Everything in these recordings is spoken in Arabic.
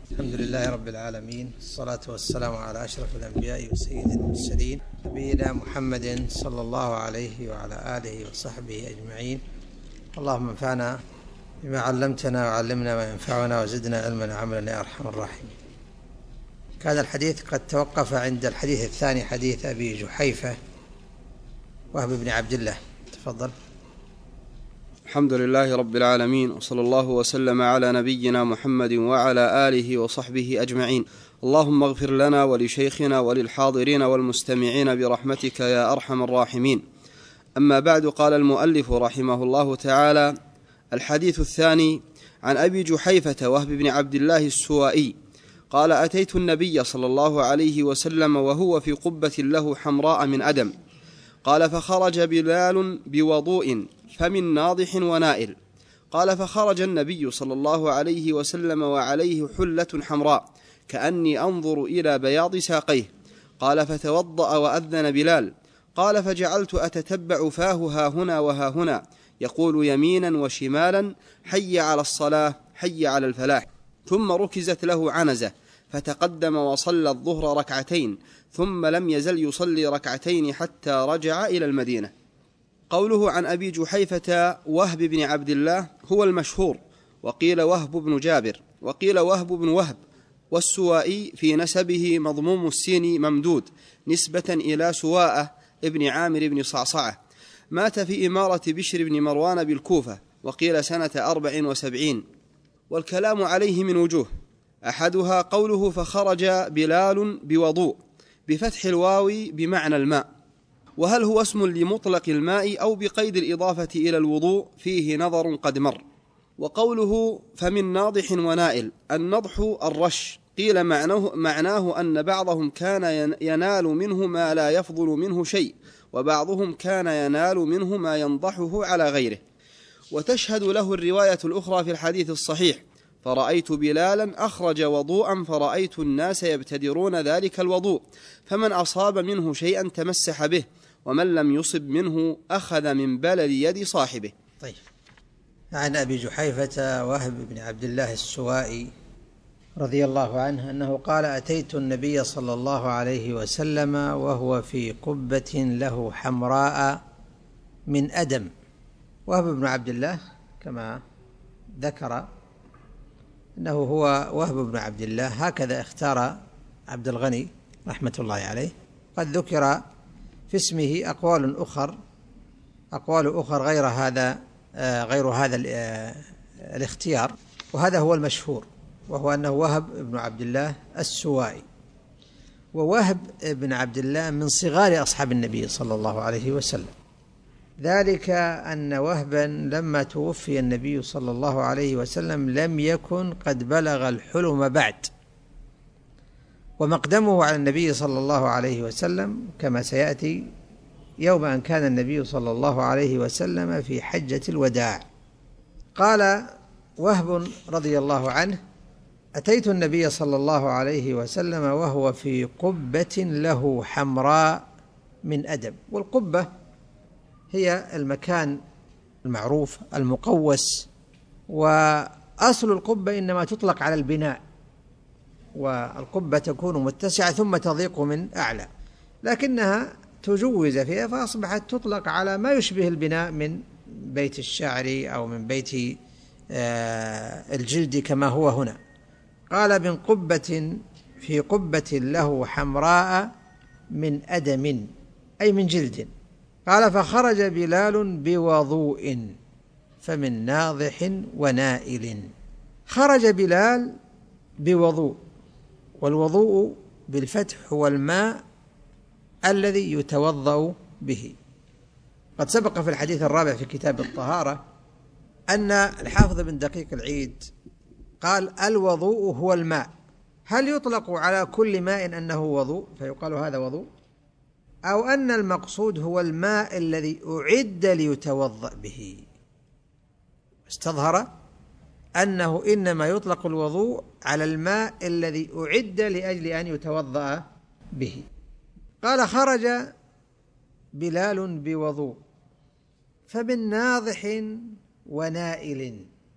الحمد لله رب العالمين، الصلاة والسلام على أشرف الأنبياء وسيد المرسلين نبينا محمد صلى الله عليه وعلى آله وصحبه أجمعين. اللهم انفعنا بما علمتنا وعلمنا ما ينفعنا وزدنا علما وعملا يا أرحم الراحمين. كان الحديث قد توقف عند الحديث الثاني، حديث أبي جحيفة وهب بن عبد الله. تفضل. الحمد لله رب العالمين، وصلى الله وسلم على نبينا محمد وعلى آله وصحبه أجمعين. اللهم اغفر لنا ولشيخنا وللحاضرين والمستمعين برحمتك يا أرحم الراحمين. أما بعد، قال المؤلف رحمه الله تعالى: الحديث الثاني عن أبي جحيفة وهب بن عبد الله السوائي قال: أتيت النبي صلى الله عليه وسلم وهو في قبة له حمراء من أدم. قال: فخرج بلال بوضوء فمن ناضح ونائل. قال: فخرج النبي صلى الله عليه وسلم وعليه حلة حمراء كأني أنظر إلى بياض ساقيه. قال: فتوضأ وأذن بلال. قال: فجعلت أتتبع فاه ها هنا وها هنا يقول يمينا وشمالا: حي على الصلاة، حي على الفلاح. ثم ركزت له عنزة فتقدم وصلى الظهر ركعتين، ثم لم يزل يصلي ركعتين حتى رجع إلى المدينة. قوله عن أبي جحيفة وهب بن عبد الله هو المشهور، وقيل وهب بن جابر، وقيل وهب بن وهب. والسوائي في نسبه مضموم السين ممدود نسبة إلى سواءة ابن عامر بن صعصعة، مات في إمارة بشر بن مروان بالكوفة، وقيل سنة 74. والكلام عليه من وجوه: أحدها قوله: فخرج بلال بوضوء بفتح الواو بمعنى الماء، وهل هو اسم لمطلق الماء أو بقيد الإضافة إلى الوضوء فيه نظر قد مر. وقوله فمن ناضح ونائل، النضح الرش، قيل معناه أن بعضهم كان ينال منه ما لا يفضل منه شيء، وبعضهم كان ينال منه ما ينضحه على غيره. وتشهد له الرواية الأخرى في الحديث الصحيح: فرأيت بلالا أخرج وضوءا فرأيت الناس يبتدرون ذلك الوضوء، فمن أصاب منه شيئا تمسح به، ومن لم يصب منه أخذ من بلل يد صاحبه. طيب. عن أبي جحيفة وهب بن عبد الله السوائي رضي الله عنه أنه قال: أتيت النبي صلى الله عليه وسلم وهو في قبة له حمراء من أدم. وهب بن عبد الله كما ذكر أنه هو وهب بن عبد الله، هكذا اختار عبد الغني رحمة الله عليه. قد ذكر في اسمه أقوال أخر غير هذا الاختيار، وهذا هو المشهور، وهو أنه وهب بن عبد الله السوائي. ووهب بن عبد الله من صغار أصحاب النبي صلى الله عليه وسلم، ذلك أن وهبا لما توفي النبي صلى الله عليه وسلم لم يكن قد بلغ الحلم بعد، ومقدمه على النبي صلى الله عليه وسلم كما سيأتي يوم أن كان النبي صلى الله عليه وسلم في حجة الوداع. قال وهب رضي الله عنه: أتيت النبي صلى الله عليه وسلم وهو في قبة له حمراء من أدم. والقبة هي المكان المعروف المقوس، وأصل القبة إنما تطلق على البناء، والقبة تكون متسعة ثم تضيق من أعلى، لكنها تجوز فيها فأصبحت تطلق على ما يشبه البناء من بيت الشعر أو من بيت الجلد كما هو هنا. قال: من قبة في قبة له حمراء من أدم، أي من جلد. قال: فخرج بلال بوضوء فمن ناضح ونائل. خرج بلال بوضوء، والوضوء بالفتح هو الماء الذي يتوضأ به. قد سبق في الحديث الرابع في كتاب الطهارة أن الحافظ بن دقيق العيد قال: الوضوء هو الماء. هل يطلق على كل ماء أنه وضوء فيقال هذا وضوء، أو أن المقصود هو الماء الذي أعد ليتوضأ به؟ استظهر أنه إنما يطلق الوضوء على الماء الذي أعد لأجل أن يتوضأ به. قال: خرج بلال بوضوء فمن ناضح ونائل.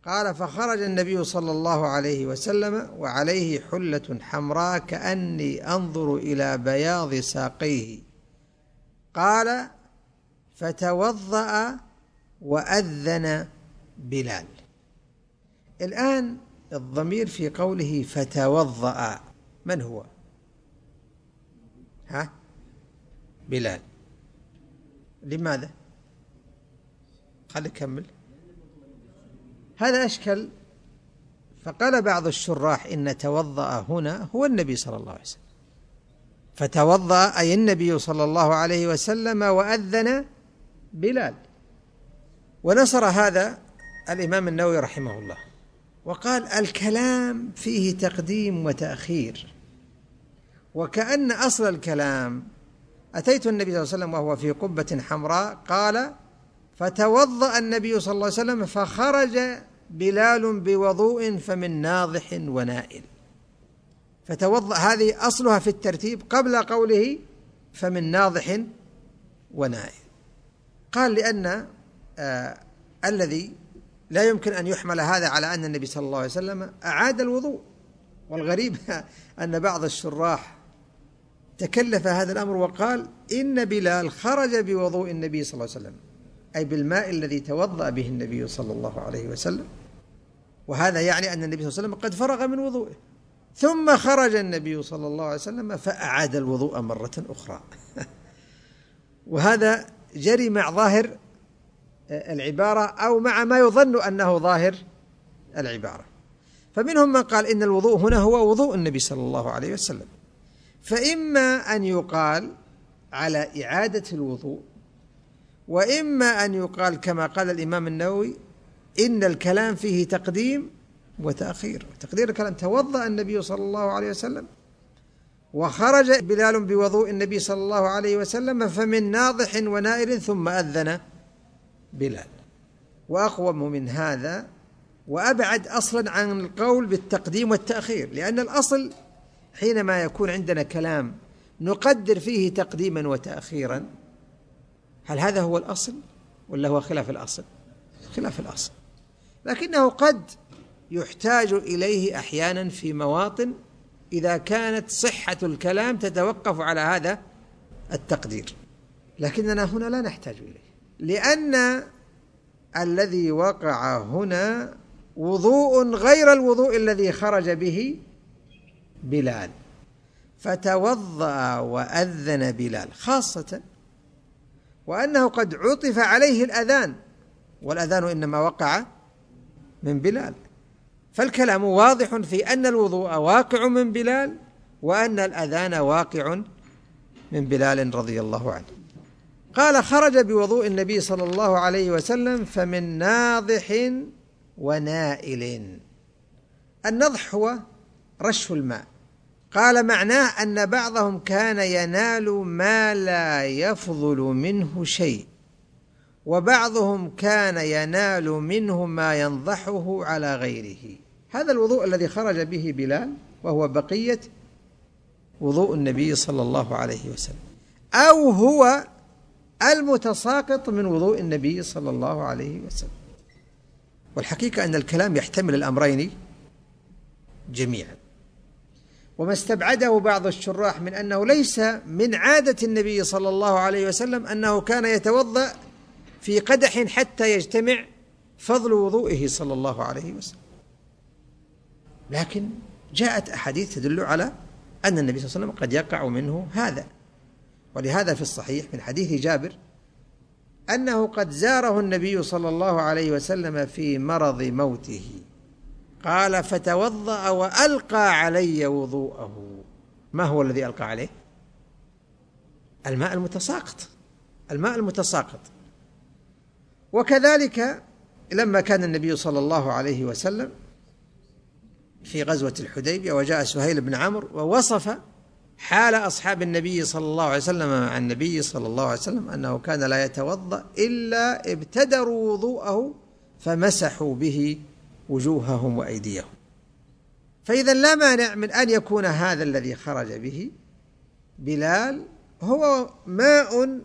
قال: فخرج النبي صلى الله عليه وسلم وعليه حلة حمراء كأني أنظر إلى بياض ساقيه. قال: فتوضأ وأذن بلال. الآن الضمير في قوله فتوضأ من هو؟ بلال. لماذا؟ خلي كمل. هذا أشكل، فقال بعض الشراح إن توضأ هنا هو النبي صلى الله عليه وسلم، فتوضأ أي النبي صلى الله عليه وسلم وأذن بلال. ونصر هذا الإمام النووي رحمه الله وقال: الكلام فيه تقديم وتأخير، وكأن أصل الكلام: أتيت النبي صلى الله عليه وسلم وهو في قبة حمراء، قال: فتوضأ النبي صلى الله عليه وسلم فخرج بلال بوضوء فمن ناضح ونائل. فتوضأ هذه أصلها في الترتيب قبل قوله فمن ناضح ونائل. قال: لأن الذي لا يمكن أن يحمل هذا على أن النبي صلى الله عليه وسلم أعاد الوضوء. والغريب أن بعض الشراح تكلف هذا الأمر وقال: إن بلال خرج بوضوء النبي صلى الله عليه وسلم، أي بالماء الذي توضأ به النبي صلى الله عليه وسلم، وهذا يعني أن النبي صلى الله عليه وسلم قد فرغ من وضوءه، ثم خرج النبي صلى الله عليه وسلم فأعاد الوضوء مرة أخرى. وهذا جري مع ظاهر العبارة أو مع ما يظن أنه ظاهر العبارة. فمنهم من قال إن الوضوء هنا هو وضوء النبي صلى الله عليه وسلم، فإما أن يقال على إعادة الوضوء، وإما أن يقال كما قال الإمام النووي إن الكلام فيه تقديم وتأخير. تقدير الكلام: توضأ النبي صلى الله عليه وسلم وخرج بلال بوضوء النبي صلى الله عليه وسلم فمن ناضح ونائل ثم أذن بلال. وأقوم من هذا وأبعد أصلا عن القول بالتقديم والتأخير، لأن الأصل حينما يكون عندنا كلام نقدر فيه تقديما وتأخيرا، هل هذا هو الأصل ولا هو خلاف الأصل؟ خلاف الأصل، لكنه قد يحتاج إليه أحيانا في مواطن إذا كانت صحة الكلام تتوقف على هذا التقدير، لكننا هنا لا نحتاج إليه، لأن الذي وقع هنا وضوء غير الوضوء الذي خرج به بلال. فتوضأ وأذن بلال، خاصة وأنه قد عطف عليه الأذان، والأذان إنما وقع من بلال، فالكلام واضح في أن الوضوء واقع من بلال وأن الأذان واقع من بلال رضي الله عنه. قال: خرج بوضوء النبي صلى الله عليه وسلم فمن ناضح ونائل. النضح هو رش الماء. قال: معناه أن بعضهم كان ينال ما لا يفضل منه شيء، وبعضهم كان ينال منه ما ينضحه على غيره. هذا الوضوء الذي خرج به بلال وهو بقية وضوء النبي صلى الله عليه وسلم، أو هو المتساقط من وضوء النبي صلى الله عليه وسلم. والحقيقة أن الكلام يحتمل الأمرين جميعا. وما استبعده بعض الشراح من أنه ليس من عادة النبي صلى الله عليه وسلم أنه كان يتوضأ في قدح حتى يجتمع فضل وضوئه صلى الله عليه وسلم، لكن جاءت أحاديث تدل على أن النبي صلى الله عليه وسلم قد يقع منه هذا. ولهذا في الصحيح من حديث جابر أنه قد زاره النبي صلى الله عليه وسلم في مرض موته، قال: فتوضأ وألقى علي وضوءه. ما هو الذي ألقى عليه؟ الماء المتساقط، الماء المتساقط. وكذلك لما كان النبي صلى الله عليه وسلم في غزوة الحديبية وجاء سهيل بن عمرو ووصف حال أصحاب النبي صلى الله عليه وسلم مع النبي صلى الله عليه وسلم أنه كان لا يتوضأ إلا ابتدروا وضوءه فمسحوا به وجوههم وأيديهم. فإذا لا مانع من أن يكون هذا الذي خرج به بلال هو ماء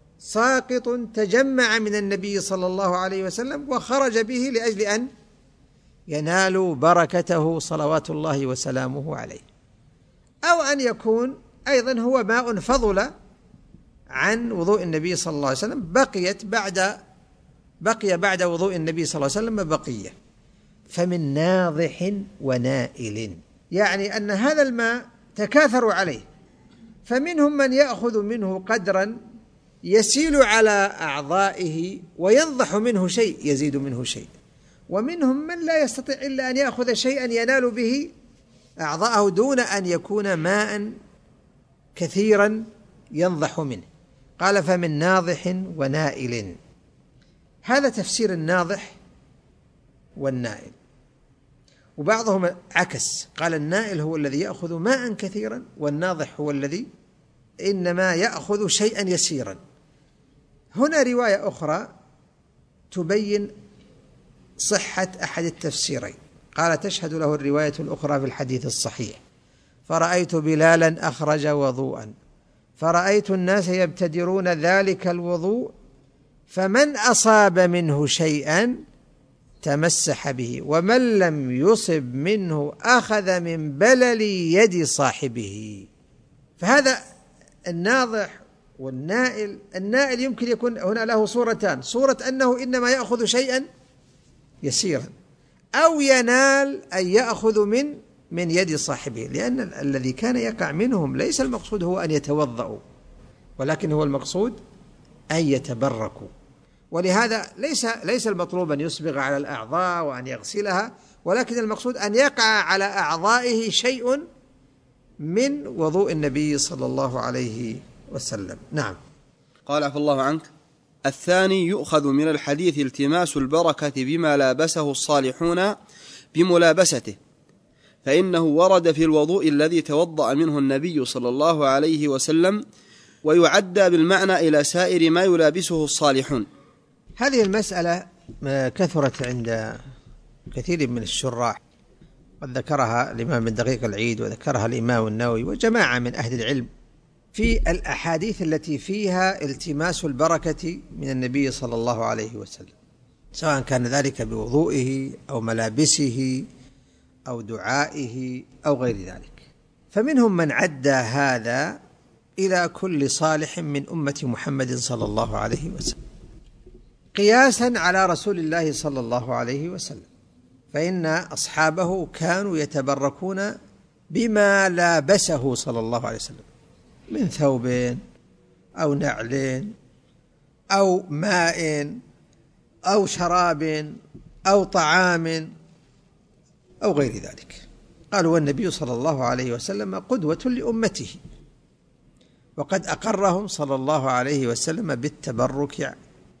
ساقط تجمع من النبي صلى الله عليه وسلم وخرج به لأجل أن ينال بركته صلوات الله وسلامه عليه، أو أن يكون أيضا هو ماء فضل عن وضوء النبي صلى الله عليه وسلم، بقي بعد وضوء النبي صلى الله عليه وسلم بقية. فمن ناضح ونائل، يعني أن هذا الماء تكاثروا عليه، فمنهم من يأخذ منه قدرا يسيل على أعضائه وينضح منه شيء يزيد منه شيء، ومنهم من لا يستطيع إلا أن يأخذ شيئا ينال به أعضاءه دون أن يكون ماء كثيرا ينضح منه. قال فمن ناضح ونائل. هذا تفسير الناضح والنائل. وبعضهم عكس، قال النائل هو الذي يأخذ ماء كثيرا، والناضح هو الذي إنما يأخذ شيئا يسيرا. هنا رواية أخرى تبين صحة أحد التفسيرين. قال تشهد له الرواية الأخرى في الحديث الصحيح: فرأيت بلالا أخرج وضوءا، فرأيت الناس يبتدرون ذلك الوضوء، فمن أصاب منه شيئا تمسح به، ومن لم يصب منه أخذ من بلل يد صاحبه. فهذا الناضح والنائل. النائل يمكن يكون هنا له صورتان: صورة أنه إنما يأخذ شيئا يسيرا، أو ينال أن يأخذ من يد صاحبه، لأن الذي كان يقع منهم ليس المقصود هو أن يتوضأوا، ولكن هو المقصود أن يتبركوا. ولهذا ليس المطلوب أن يسبغ على الأعضاء وأن يغسلها، ولكن المقصود أن يقع على أعضائه شيء من وضوء النبي صلى الله عليه وسلم. نعم. قال عفى الله عنك: الثاني يؤخذ من الحديث التماس البركة بما لابسه الصالحون بملابسته، فإنه ورد في الوضوء الذي توضأ منه النبي صلى الله عليه وسلم، ويعدى بالمعنى إلى سائر ما يلابسه الصالحون. هذه المسألة كثرت عند كثير من الشراح، قد ذكرها الإمام بن دقيق العيد، وذكرها الإمام النووي وجماعة من أهل العلم في الأحاديث التي فيها التماس البركة من النبي صلى الله عليه وسلم، سواء كان ذلك بوضوئه أو ملابسه أو دعائه أو غير ذلك. فمنهم من عدى هذا إلى كل صالح من أمة محمد صلى الله عليه وسلم، قياسا على رسول الله صلى الله عليه وسلم، فإن أصحابه كانوا يتبركون بما لابسه صلى الله عليه وسلم من ثوب أو نعل أو ماء أو شراب أو طعام أو غير ذلك. قالوا والنبي صلى الله عليه وسلم قدوة لأمته، وقد أقرهم صلى الله عليه وسلم بالتبرك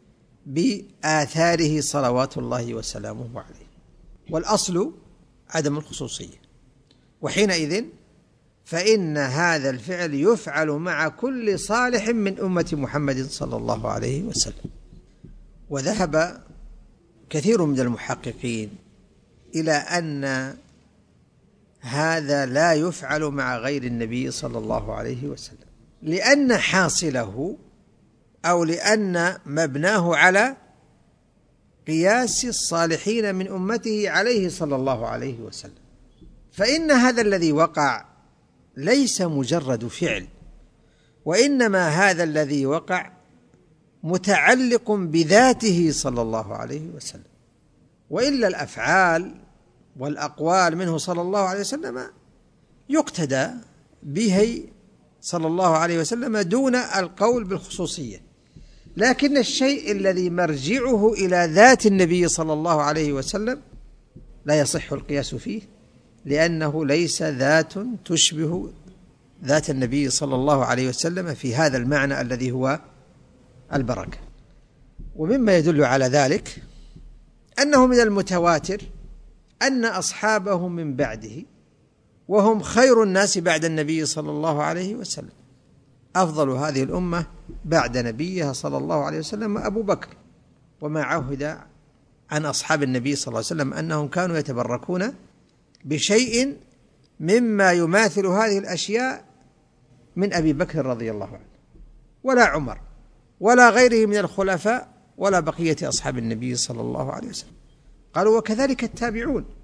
بآثاره صلوات الله وسلامه عليه، والأصل عدم الخصوصية. وحينئذ فإن هذا الفعل يفعل مع كل صالح من أمة محمد صلى الله عليه وسلم. وذهب كثير من المحققين إلى أن هذا لا يفعل مع غير النبي صلى الله عليه وسلم، لأن حاصله أو لأن مبناه على قياس الصالحين من أمته عليه صلى الله عليه وسلم. فإن هذا الذي وقع ليس مجرد فعل، وإنما هذا الذي وقع متعلق بذاته صلى الله عليه وسلم، وإلا الأفعال والأقوال منه صلى الله عليه وسلم يقتدى به صلى الله عليه وسلم دون القول بالخصوصية. لكن الشيء الذي مرجعه إلى ذات النبي صلى الله عليه وسلم لا يصح القياس فيه، لأنه ليس ذات تشبه ذات النبي صلى الله عليه وسلم في هذا المعنى الذي هو البركة. ومما يدل على ذلك أنه من المتواتر أن أصحابه من بعده، وهم خير الناس بعد النبي صلى الله عليه وسلم، أفضل هذه الأمة بعد نبيها صلى الله عليه وسلم أبو بكر. وما عهد عن أصحاب النبي صلى الله عليه وسلم أنهم كانوا يتبركون بشيء مما يماثل هذه الأشياء من أبي بكر رضي الله عنه، ولا عمر ولا غيره من الخلفاء ولا بقية أصحاب النبي صلى الله عليه وسلم. قالوا وكذلك التابعون،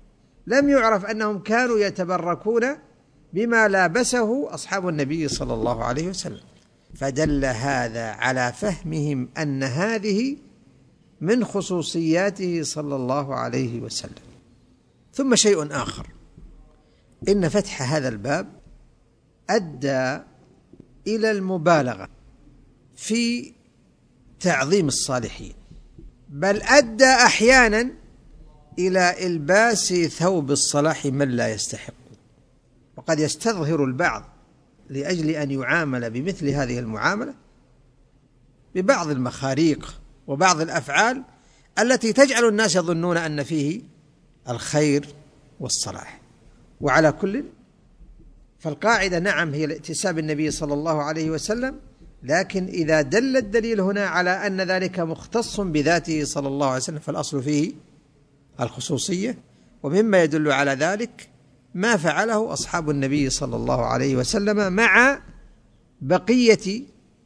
لم يعرف أنهم كانوا يتبركون بما لابسه أصحاب النبي صلى الله عليه وسلم، فدل هذا على فهمهم أن هذه من خصوصياته صلى الله عليه وسلم. ثم شيء آخر، إن فتح هذا الباب أدى إلى المبالغة في تعظيم الصالحين، بل أدى أحيانا إلى إلباس ثوب الصلاح من لا يستحق. وقد يستظهر البعض لأجل أن يعامل بمثل هذه المعاملة ببعض المخاريق وبعض الأفعال التي تجعل الناس يظنون أن فيه الخير والصلاح. وعلى كل، فالقاعدة نعم هي الائتساب النبي صلى الله عليه وسلم، لكن إذا دل الدليل هنا على أن ذلك مختص بذاته صلى الله عليه وسلم فالأصل فيه الخصوصية. ومما يدل على ذلك ما فعله أصحاب النبي صلى الله عليه وسلم مع بقية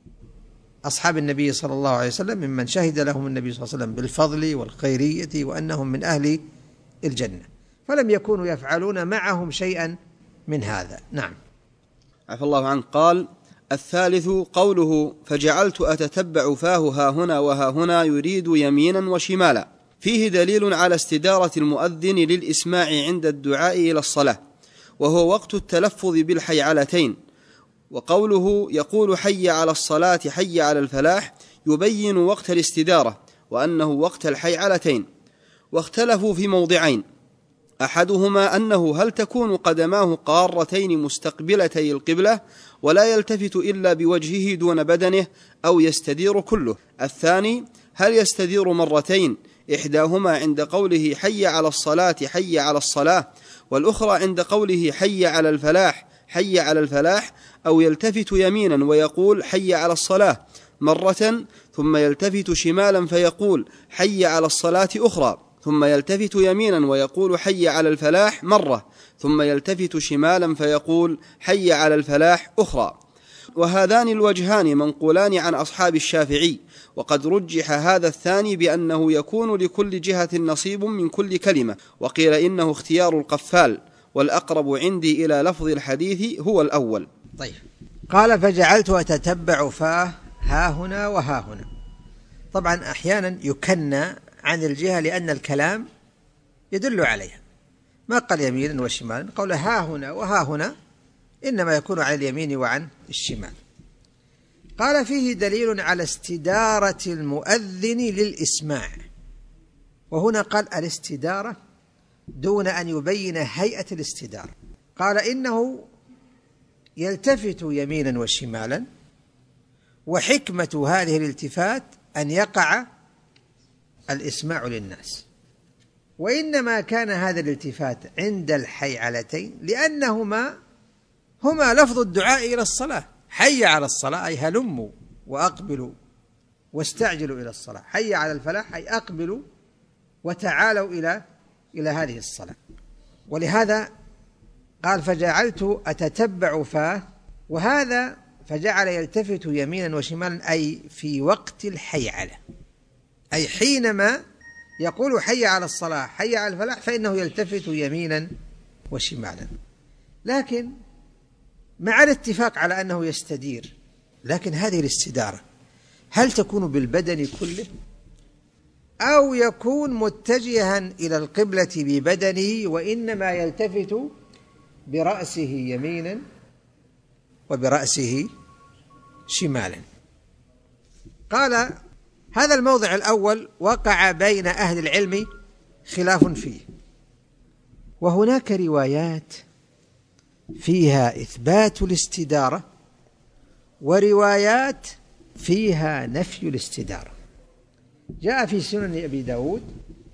أصحاب النبي صلى الله عليه وسلم ممن شهد لهم النبي صلى الله عليه وسلم بالفضل والخيرية وأنهم من أهل الجنة، فلم يكونوا يفعلون معهم شيئا من هذا. نعم. عفى الله عنه. قال: الثالث قوله: فجعلت أتتبع فاه ها هنا وها هنا يريد يمينا وشمالا، فيه دليل على استدارة المؤذن للإسماع عند الدعاء إلى الصلاة، وهو وقت التلفظ بالحيعلتين. وقوله يقول حي على الصلاة حي على الفلاح يبين وقت الاستدارة وأنه وقت الحيعلتين. واختلفوا في موضعين، أحدهما أنه هل تكون قدماه قارتين مستقبلتي القبلة ولا يلتفت إلا بوجهه دون بدنه أو يستدير كله. الثاني هل يستدير مرتين، إحداهما عند قوله حي على الصلاة حي على الصلاة، والأخرى عند قوله حي على الفلاح حي على الفلاح، أو يلتفت يمينا ويقول حي على الصلاة مرة ثم يلتفت شمالا فيقول حي على الصلاة أخرى، ثم يلتفت يمينا ويقول حي على الفلاح مرة ثم يلتفت شمالا فيقول حي على الفلاح أخرى. وهذان الوجهان منقولان عن أصحاب الشافعي، وقد رجح هذا الثاني بأنه يكون لكل جهة نصيب من كل كلمة، وقيل إنه اختيار القفال، والأقرب عندي إلى لفظ الحديث هو الأول. طيب. قال: فجعلت أتتبع فاه ها هنا وها هنا. طبعا أحيانا يكنى عن الجهة لأن الكلام يدل عليها، ما قال يمينا وشمالا، قول ها هنا وها هنا إنما يكون على اليمين وعن الشمال. قال: فيه دليل على استدارة المؤذن للإسماع، وهنا قال الاستدارة دون أن يبين هيئة الاستدارة. قال: إنه يلتفت يمينا وشمالا، وحكمة هذه الالتفات أن يقع الإسماع للناس، وإنما كان هذا الالتفات عند الحيعلتين لأنهما هما لفظ الدعاء إلى الصلاة. حي على الصلاة أي هلموا وأقبلوا واستعجلوا إلى الصلاة، حي على الفلاح أي أقبلوا وتعالوا إلى هذه الصلاة. ولهذا قال: فجعلت أتتبع فاه، وهذا فجعل يلتفت يمينا وشمالا أي في وقت الحيعلة، أي حينما يقول حي على الصلاة حي على الفلاح فإنه يلتفت يمينا وشمالا. لكن مع الاتفاق على أنه يستدير، لكن هذه الاستدارة هل تكون بالبدن كله أو يكون متجها إلى القبلة ببدنه وإنما يلتفت برأسه يمينا وبرأسه شمالا؟ قال: هذا الموضع الأول وقع بين أهل العلم خلاف فيه، وهناك روايات فيها إثبات الاستدارة وروايات فيها نفي الاستدارة. جاء في سنن أبي داود: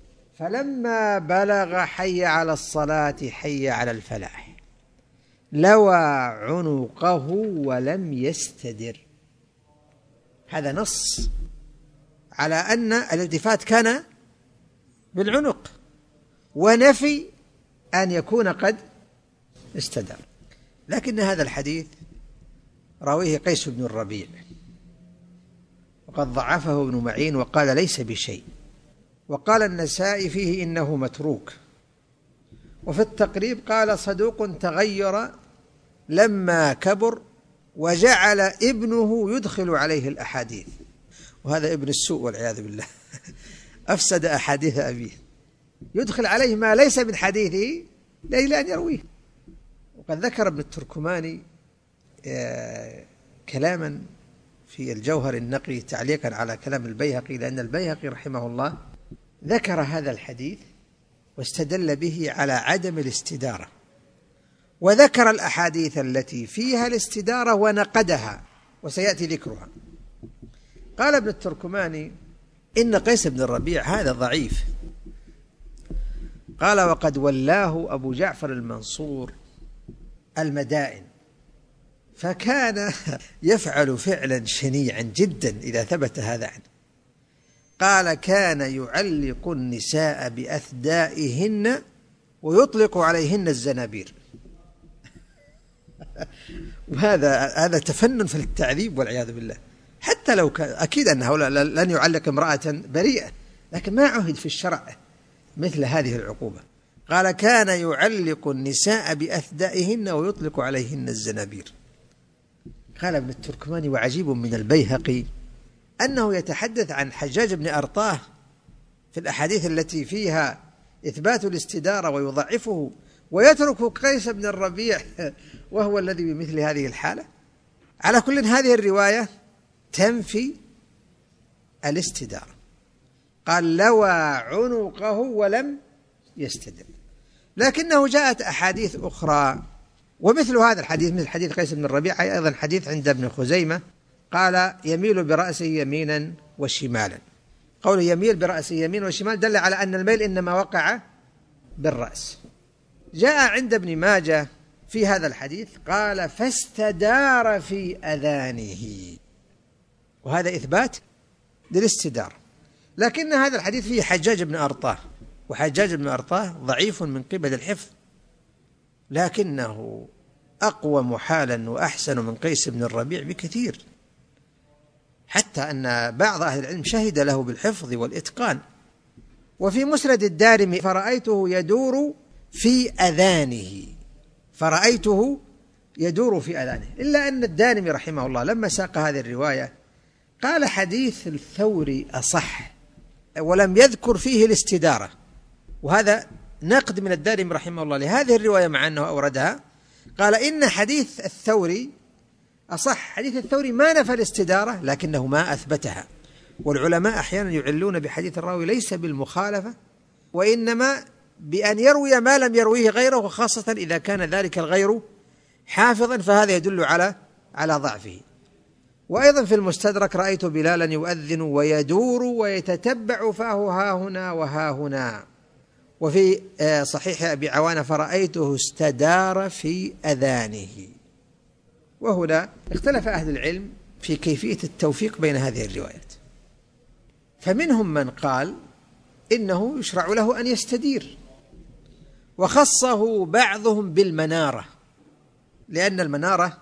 فلما بلغ حي على الصلاة حي على الفلاح لوى عنقه ولم يستدر. هذا نص على أن الالتفات كان بالعنق، ونفي أن يكون قد استدر. لكن هذا الحديث راويه قيس بن الربيع، وقد ضعفه ابن معين وقال ليس بشيء، وقال النسائي فيه إنه متروك، وفي التقريب قال صدوق تغير لما كبر وجعل ابنه يدخل عليه الأحاديث، وهذا ابن السوء والعياذ بالله أفسد أحاديث أبيه، يدخل عليه ما ليس من حديثه لأجل أن يرويه. وقد ذكر ابن التركماني كلاما في الجوهر النقي تعليقا على كلام البيهقي، لأن البيهقي رحمه الله ذكر هذا الحديث واستدل به على عدم الاستدارة، وذكر الأحاديث التي فيها الاستدارة ونقدها وسيأتي ذكرها. قال ابن التركماني إن قيس بن الربيع هذا ضعيف. قال وقد ولاه أبو جعفر المنصور المدائن، فكان يفعل فعلا شنيعا جدا إذا ثبت هذا عنه. قال كان يعلق النساء بأثدائهن ويطلق عليهن الزنابير. وهذا تفنن في التعذيب والعياذ بالله، حتى لو كان أكيد أنه لن يعلق امرأة بريئة، لكن ما عهد في الشرع مثل هذه العقوبة. قال كان يعلق النساء بأثدائهن ويطلق عليهن الزنابير. قال ابن التركماني وعجيب من البيهقي أنه يتحدث عن حجاج بن أرطاه في الأحاديث التي فيها إثبات الاستدارة ويضعفه، ويترك قيس بن الربيع وهو الذي بمثل هذه الحالة. على كل هذه الرواية تنفي الاستدارة. قال لوى عنقه ولم يستدر، لكنه جاءت أحاديث أخرى ومثل هذا الحديث، مثل حديث قيس بن الربيع أيضا حديث عند ابن خزيمة قال يميل برأسه يمينا وشمالا. قوله يميل برأسه يمينا وشمال دل على أن الميل إنما وقع بالرأس. جاء عند ابن ماجه في هذا الحديث قال فاستدار في أذانه، وهذا إثبات للاستدار. لكن هذا الحديث فيه حجاج بن أرطاه، وحجاج بن أرطاه ضعيف من قبل الحفظ، لكنه أقوم حالا وأحسن من قيس بن الربيع بكثير، حتى أن بعض أهل العلم شهد له بالحفظ والإتقان. وفي مسند الدارمي فرأيته يدور في أذانه، فرأيته يدور في أذانه، إلا أن الدارمي رحمه الله لما ساق هذه الرواية قال حديث الثوري أصح، ولم يذكر فيه الاستدارة، وهذا نقد من الدارمي رحمه الله لهذه الرواية مع أنه أوردها. قال إن حديث الثوري أصح، حديث الثوري ما نفى الاستدارة لكنه ما أثبتها. والعلماء أحيانا يعلون بحديث الراوي ليس بالمخالفة، وإنما بأن يروي ما لم يرويه غيره، وخاصة إذا كان ذلك الغير حافظا، فهذا يدل على ضعفه. وأيضا في المستدرك رأيت بلالا يؤذن ويدور ويتتبع فاه ها هنا وها هنا. وفي صحيح أبي عوانة فرأيته استدار في أذانه. وهنا اختلف أهل العلم في كيفية التوفيق بين هذه الروايات، فمنهم من قال إنه يشرع له أن يستدير، وخصه بعضهم بالمنارة، لأن المنارة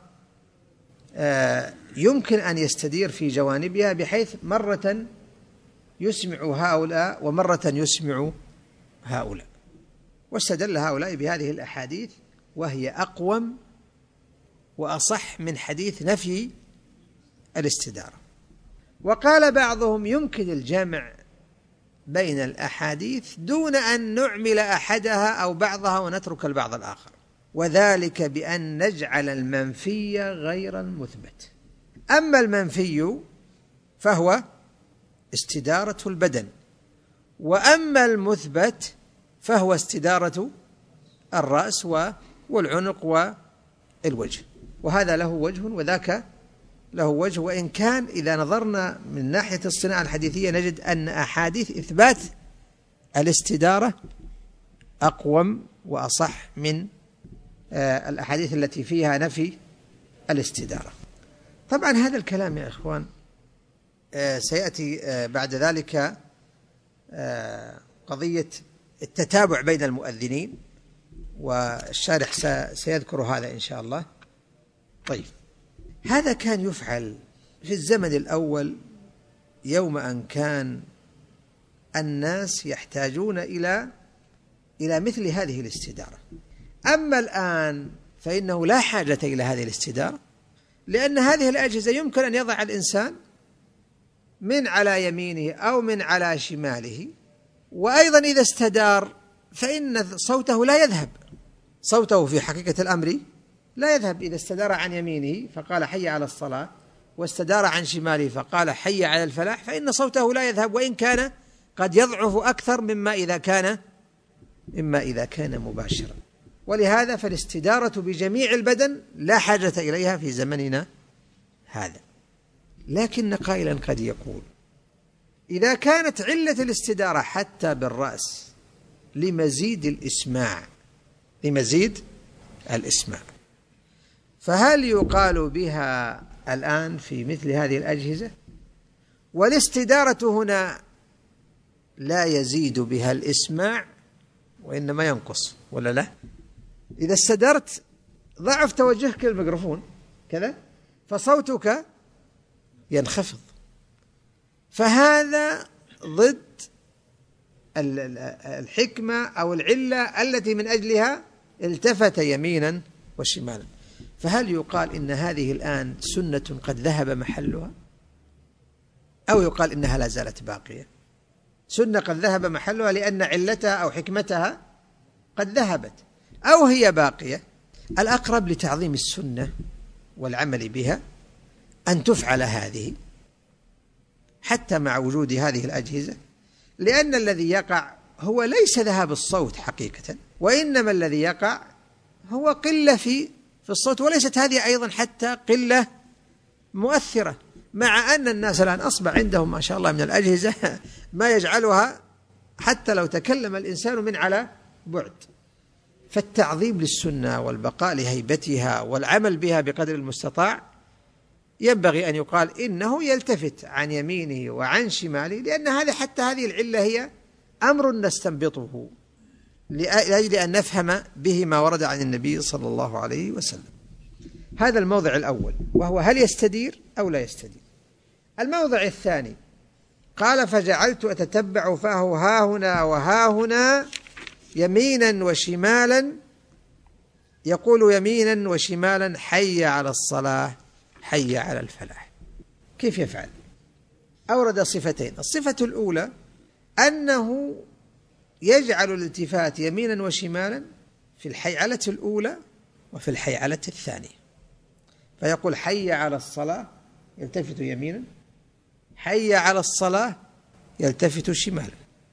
يمكن أن يستدير في جوانبها بحيث مرة يسمع هؤلاء ومرة يسمع هؤلاء. واستدل هؤلاء بهذه الأحاديث وهي أقوم وأصح من حديث نفي الاستدارة. وقال بعضهم يمكن الجمع بين الأحاديث دون أن نعمل أحدها أو بعضها ونترك البعض الآخر، وذلك بأن نجعل المنفي غير المثبت. أما المنفي فهو استدارة البدن، وأما المثبت فهو استدارة الرأس والعنق والوجه، وهذا له وجه وذاك له وجه. وإن كان إذا نظرنا من ناحية الصناعة الحديثية نجد أن أحاديث إثبات الاستدارة أقوم وأصح من الأحاديث التي فيها نفي الاستدارة. طبعا هذا الكلام يا إخوان سيأتي بعد ذلك قضية التتابع بين المؤذنين، والشارح سيذكر هذا إن شاء الله. طيب، هذا كان يفعل في الزمن الأول يوم أن كان الناس يحتاجون إلى إلى مثل هذه الاستدارة. أما الآن فإنه لا حاجة إلى هذه الاستدارة، لأن هذه الأجهزة يمكن أن يضع الإنسان من على يمينه أو من على شماله، وأيضا إذا استدار فإن صوته لا يذهب، صوته في حقيقة الأمر لا يذهب. إذا استدار عن يمينه فقال حي على الصلاة، واستدار عن شماله فقال حي على الفلاح، فإن صوته لا يذهب، وإن كان قد يضعف أكثر مما إذا كان مباشرا. ولهذا فالاستدارة بجميع البدن لا حاجة إليها في زمننا هذا. لكن قائلا قد يقول إذا كانت علة الاستدارة حتى بالرأس لمزيد الإسماع، فهل يقال بها الآن في مثل هذه الأجهزة؟ والاستدارة هنا لا يزيد بها الإسماع وإنما ينقص، ولا لا؟ إذا استدرت ضعف توجهك الميكروفون كذا فصوتك ينخفض، فهذا ضد الحكمة أو العلة التي من أجلها التفت يمينا وشمالا. فهل يقال إن هذه الآن سنة قد ذهب محلها، أو يقال إنها لا زالت باقية؟ سنة قد ذهب محلها لأن علتها أو حكمتها قد ذهبت، أو هي باقية؟ الأقرب لتعظيم السنة والعمل بها أن تفعل هذه حتى مع وجود هذه الأجهزة، لأن الذي يقع هو ليس ذهاب الصوت حقيقة، وإنما الذي يقع هو قلة في الصوت، وليست هذه أيضا حتى قلة مؤثرة، مع أن الناس الآن أصبح عندهم ما شاء الله من الأجهزة ما يجعلها حتى لو تكلم الإنسان من على بعد. فالتعظيم للسنة والبقاء لهيبتها والعمل بها بقدر المستطاع ينبغي أن يقال إنه يلتفت عن يمينه وعن شماله، لأن هذا حتى هذه العلة هي أمر نستنبطه لأجل أن نفهم به ما ورد عن النبي صلى الله عليه وسلم. هذا الموضع الأول، وهو هل يستدير أو لا يستدير. الموضع الثاني قال فجعلت أتتبع فاه ها هنا وها هنا يمينا وشمالا، يقول يمينا وشمالا حي على الصلاة حي على الفلاح. كيف يفعل؟ أورد صفتين. الصفة الأولى أنه يجعل الالتفات يمينا وشمالا في الحيعلة الأولى وفي الحيعلة الثانية، فيقول حي على الصلاة يلتفت يمينا، حي على الصلاة يلتفت شمالا،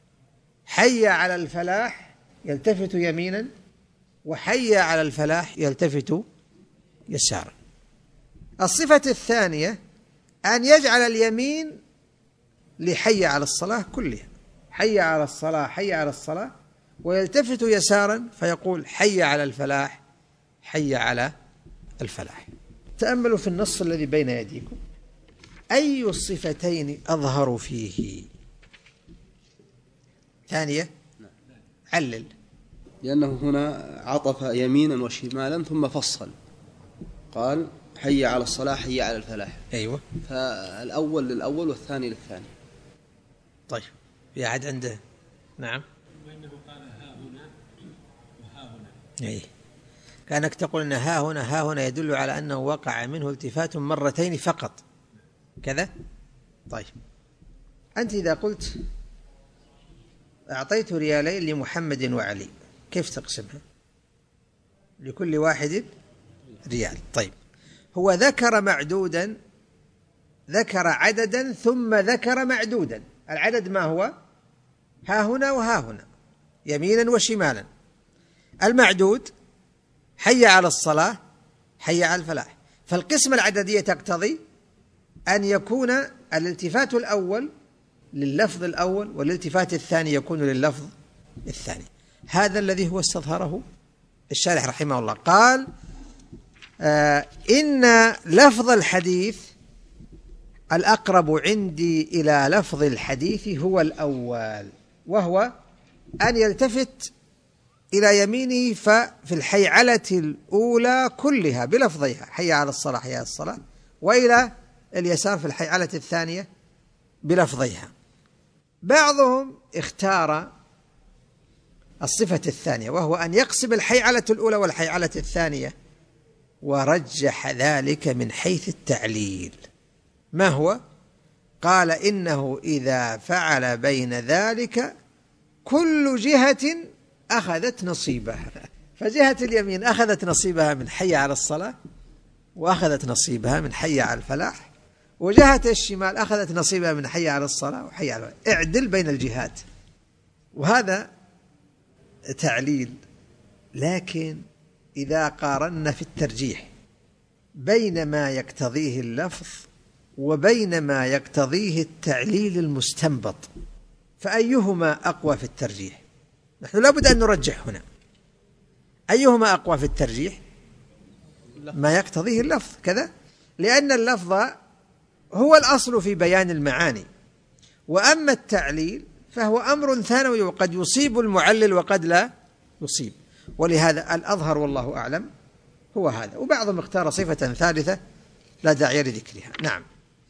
حي على الفلاح يلتفت يمينا، وحي على الفلاح يلتفت يسارا. الصفة الثانية أن يجعل اليمين لحي على الصلاة كلها، حي على الصلاة حي على الصلاة، ويلتفت يسارا فيقول حي على الفلاح حي على الفلاح. تأملوا في النص الذي بين يديكم، أي الصفتين أظهر فيه؟ ثانية علل. لأنه هنا عطف يمينا وشمالا ثم فصل، قال حي على الصلاة حي على الفلاح. أيوة، فالأول للأول والثاني للثاني. طيب في أحد عنده؟ نعم. وإنه قال ها هنا وها هنا. أي كأنك تقول أن ها هنا يدل على أنه وقع منه التفات مرتين فقط كذا. طيب أنت إذا قلت أعطيت ريالين لمحمد وعلي، كيف تقسمها؟ لكل واحد ريال. طيب هو ذكر معدودا، ذكر عددا ثم ذكر معدودا. العدد ما هو؟ ها هنا وها هنا يمينا وشمالا. المعدود حي على الصلاة حي على الفلاح. فالقسمة العددية تقتضي أن يكون الالتفات الأول لللفظ الأول والالتفات الثاني يكون لللفظ الثاني. هذا الذي هو استظهره الشارح رحمه الله. قال إن لفظ الحديث الأقرب عندي إلى لفظ الحديث هو الأول، وهو أن يلتفت إلى يمينه ففي الحيعلة الأولى كلها بلفظيها حي على الصلاة حي على الصلاة، وإلى اليسار في الحيعلة الثانية بلفظيها. بعضهم اختار الصفة الثانية، وهو أن يقسم الحيعلة الأولى والحيعلة الثانية، ورجح ذلك من حيث التعليل. ما هو؟ قال إنه إذا فعل بين ذلك كل جهة أخذت نصيبها، فجهة اليمين أخذت نصيبها من حي على الصلاة، وأخذت نصيبها من حي على الفلاح، وجهة الشمال أخذت نصيبها من حي على الصلاة وحي على الفلاح. اعدل بين الجهات، وهذا تعليل. لكن إذا قارنا في الترجيح بين ما يقتضيه اللفظ وبين ما يقتضيه التعليل المستنبط، فأيهما أقوى في الترجيح؟ نحن لابد أن نرجح هنا أيهما أقوى في الترجيح؟ ما يقتضيه اللفظ كذا، لأن اللفظ هو الأصل في بيان المعاني، وأما التعليل فهو أمر ثانوي، وقد يصيب المعلل وقد لا يصيب. ولهذا الأظهر والله أعلم هو هذا، وبعضهم اختار صفة ثالثة لا داعي لذكرها. نعم،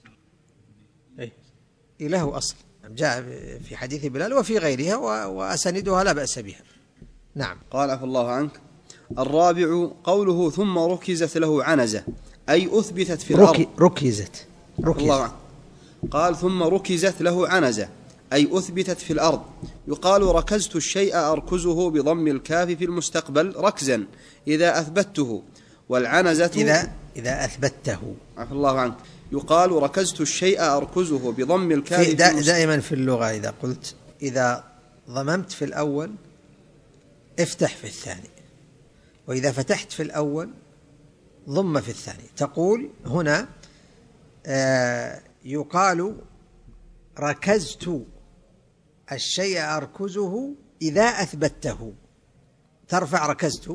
له أصل جاء في حديث بلال وفي غيرها، وأسندها لا بأس بها. نعم. قال عفى الله عنك. الرابع قوله ثم ركزت له عنزة، أي أثبتت في الأرض. ركزت. الله عنك. قال ثم ركزت له عنزة، أي أثبتت في الأرض. يقال ركزت الشيء أركزه بضم الكاف في المستقبل ركزا إذا أثبته، والعنزة إذا أثبته. عفى الله عنك. يقال ركزت الشيء أركزه بضم الكاف في دائما في اللغة إذا قلت إذا ضممت في الأول افتح في الثاني، وإذا فتحت في الأول ضم في الثاني. تقول هنا يقال ركزت الشيء أركزه إذا أثبته، ترفع ركزت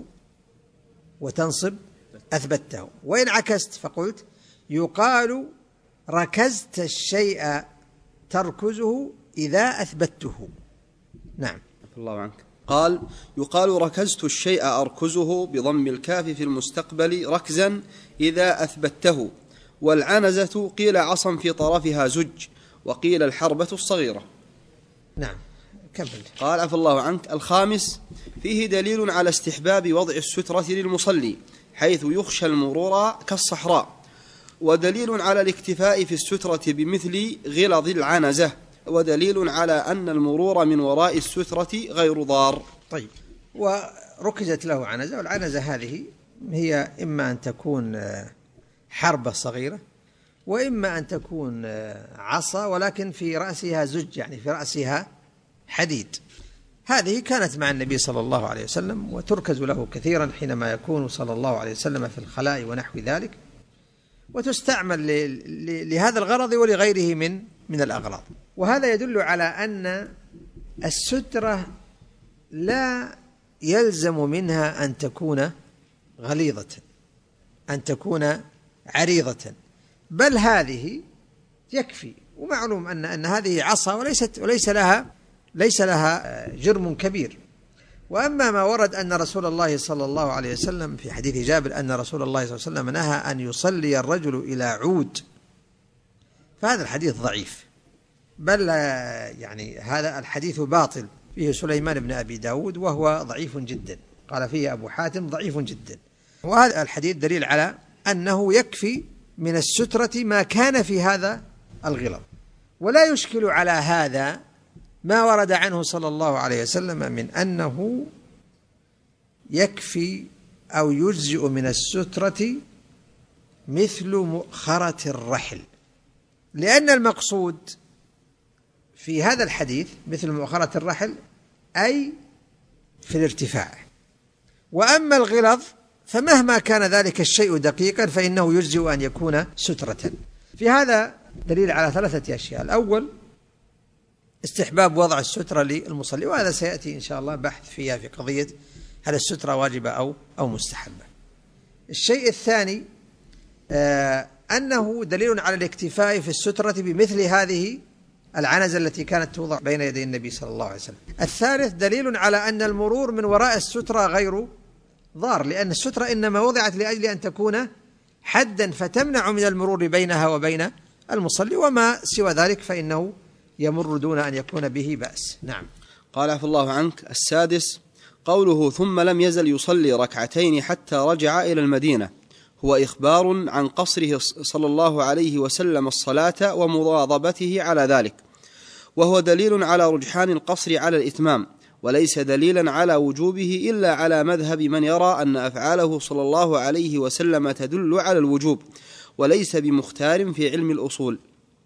وتنصب أثبته. وإن عكست فقلت يقال ركزت الشيء تركزه إذا أثبته. نعم. الله عنك. قال يقال ركزت الشيء أركزه بضم الكاف في المستقبل ركزا إذا أثبته، والعنزة قيل عصا في طرفها زج، وقيل الحربة الصغيرة. نعم كمل. قال عفى الله عنك. الخامس فيه دليل على استحباب وضع السترة للمصلي حيث يخشى المرور كالصحراء، ودليل على الاكتفاء في السترة بمثل غلظ العنزة، ودليل على أن المرور من وراء السترة غير ضار. طيب، وركزت له عنزة، والعنزة هذه هي إما أن تكون حربة صغيرة، وإما أن تكون عصا ولكن في رأسها زج، يعني في رأسها حديد. هذه كانت مع النبي صلى الله عليه وسلم، وتركز له كثيرا حينما يكون صلى الله عليه وسلم في الخلاء ونحو ذلك، وتستعمل لهذا الغرض ولغيره من الأغراض. وهذا يدل على أن السترة لا يلزم منها أن تكون غليظة، أن تكون عريضة، بل هذه يكفي. ومعلوم أن هذه عصا وليس لها جرم كبير. وأما ما ورد أن رسول الله صلى الله عليه وسلم في حديث جابر أن رسول الله صلى الله عليه وسلم نهى أن يصلي الرجل إلى عود، فهذا الحديث ضعيف، بل يعني هذا الحديث باطل. فيه سليمان بن أبي داود وهو ضعيف جدا، قال فيه أبو حاتم ضعيف جدا. وهذا الحديث دليل على أنه يكفي من السترة ما كان في هذا الغلظ. ولا يشكل على هذا ما ورد عنه صلى الله عليه وسلم من أنه يكفي أو يجزئ من السترة مثل مؤخرة الرحل، لأن المقصود في هذا الحديث مثل مؤخرة الرحل أي في الارتفاع. وأما الغلظ فمهما كان ذلك الشيء دقيقا فإنه يجزئ أن يكون سترة. في هذا دليل على ثلاثة أشياء. الأول استحباب وضع السترة للمصلي، وهذا سيأتي إن شاء الله بحث فيها في قضية هل السترة واجبة أو مستحبة. الشيء الثاني أنه دليل على الاكتفاء في السترة بمثل هذه العنزة التي كانت توضع بين يدي النبي صلى الله عليه وسلم. الثالث دليل على أن المرور من وراء السترة غير ضار، لأن السترة إنما وضعت لأجل أن تكون حدا فتمنع من المرور بينها وبين المصلي، وما سوى ذلك فإنه يمر دون أن يكون به بأس. نعم. قال عفى الله عنك. السادس قوله ثم لم يزل يصلي ركعتين حتى رجع إلى المدينة هو إخبار عن قصره صلى الله عليه وسلم الصلاة ومواظبته على ذلك، وهو دليل على رجحان القصر على الإتمام، وليس دليلا على وجوبه إلا على مذهب من يرى أن أفعاله صلى الله عليه وسلم تدل على الوجوب، وليس بمختار في علم الأصول.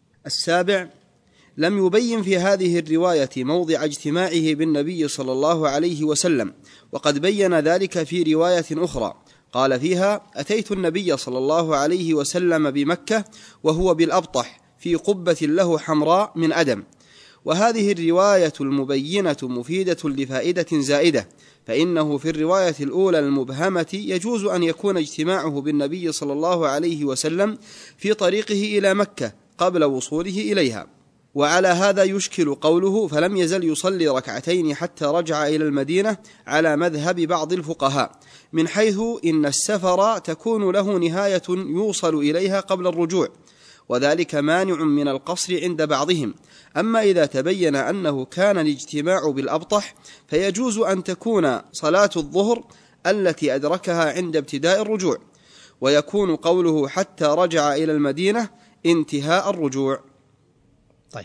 7. لم يبين في هذه الرواية موضع اجتماعه بالنبي صلى الله عليه وسلم، وقد بين ذلك في رواية أخرى قال فيها: أتيت النبي صلى الله عليه وسلم بمكة وهو بالأبطح في قبة له حمراء من أدم. وهذه الرواية المبينة مفيدة لفائدة زائدة، فإنه في الرواية الأولى المبهمة يجوز أن يكون اجتماعه بالنبي صلى الله عليه وسلم في طريقه إلى مكة قبل وصوله إليها. وعلى هذا يشكل قوله فلم يزل يصلي ركعتين حتى رجع إلى المدينة على مذهب بعض الفقهاء، من حيث إن السفر تكون له نهاية يوصل إليها قبل الرجوع، وذلك مانع من القصر عند بعضهم. أما إذا تبين أنه كان الاجتماع بالأبطح فيجوز أن تكون صلاة الظهر التي أدركها عند ابتداء الرجوع، ويكون قوله حتى رجع إلى المدينة انتهاء الرجوع. طيب،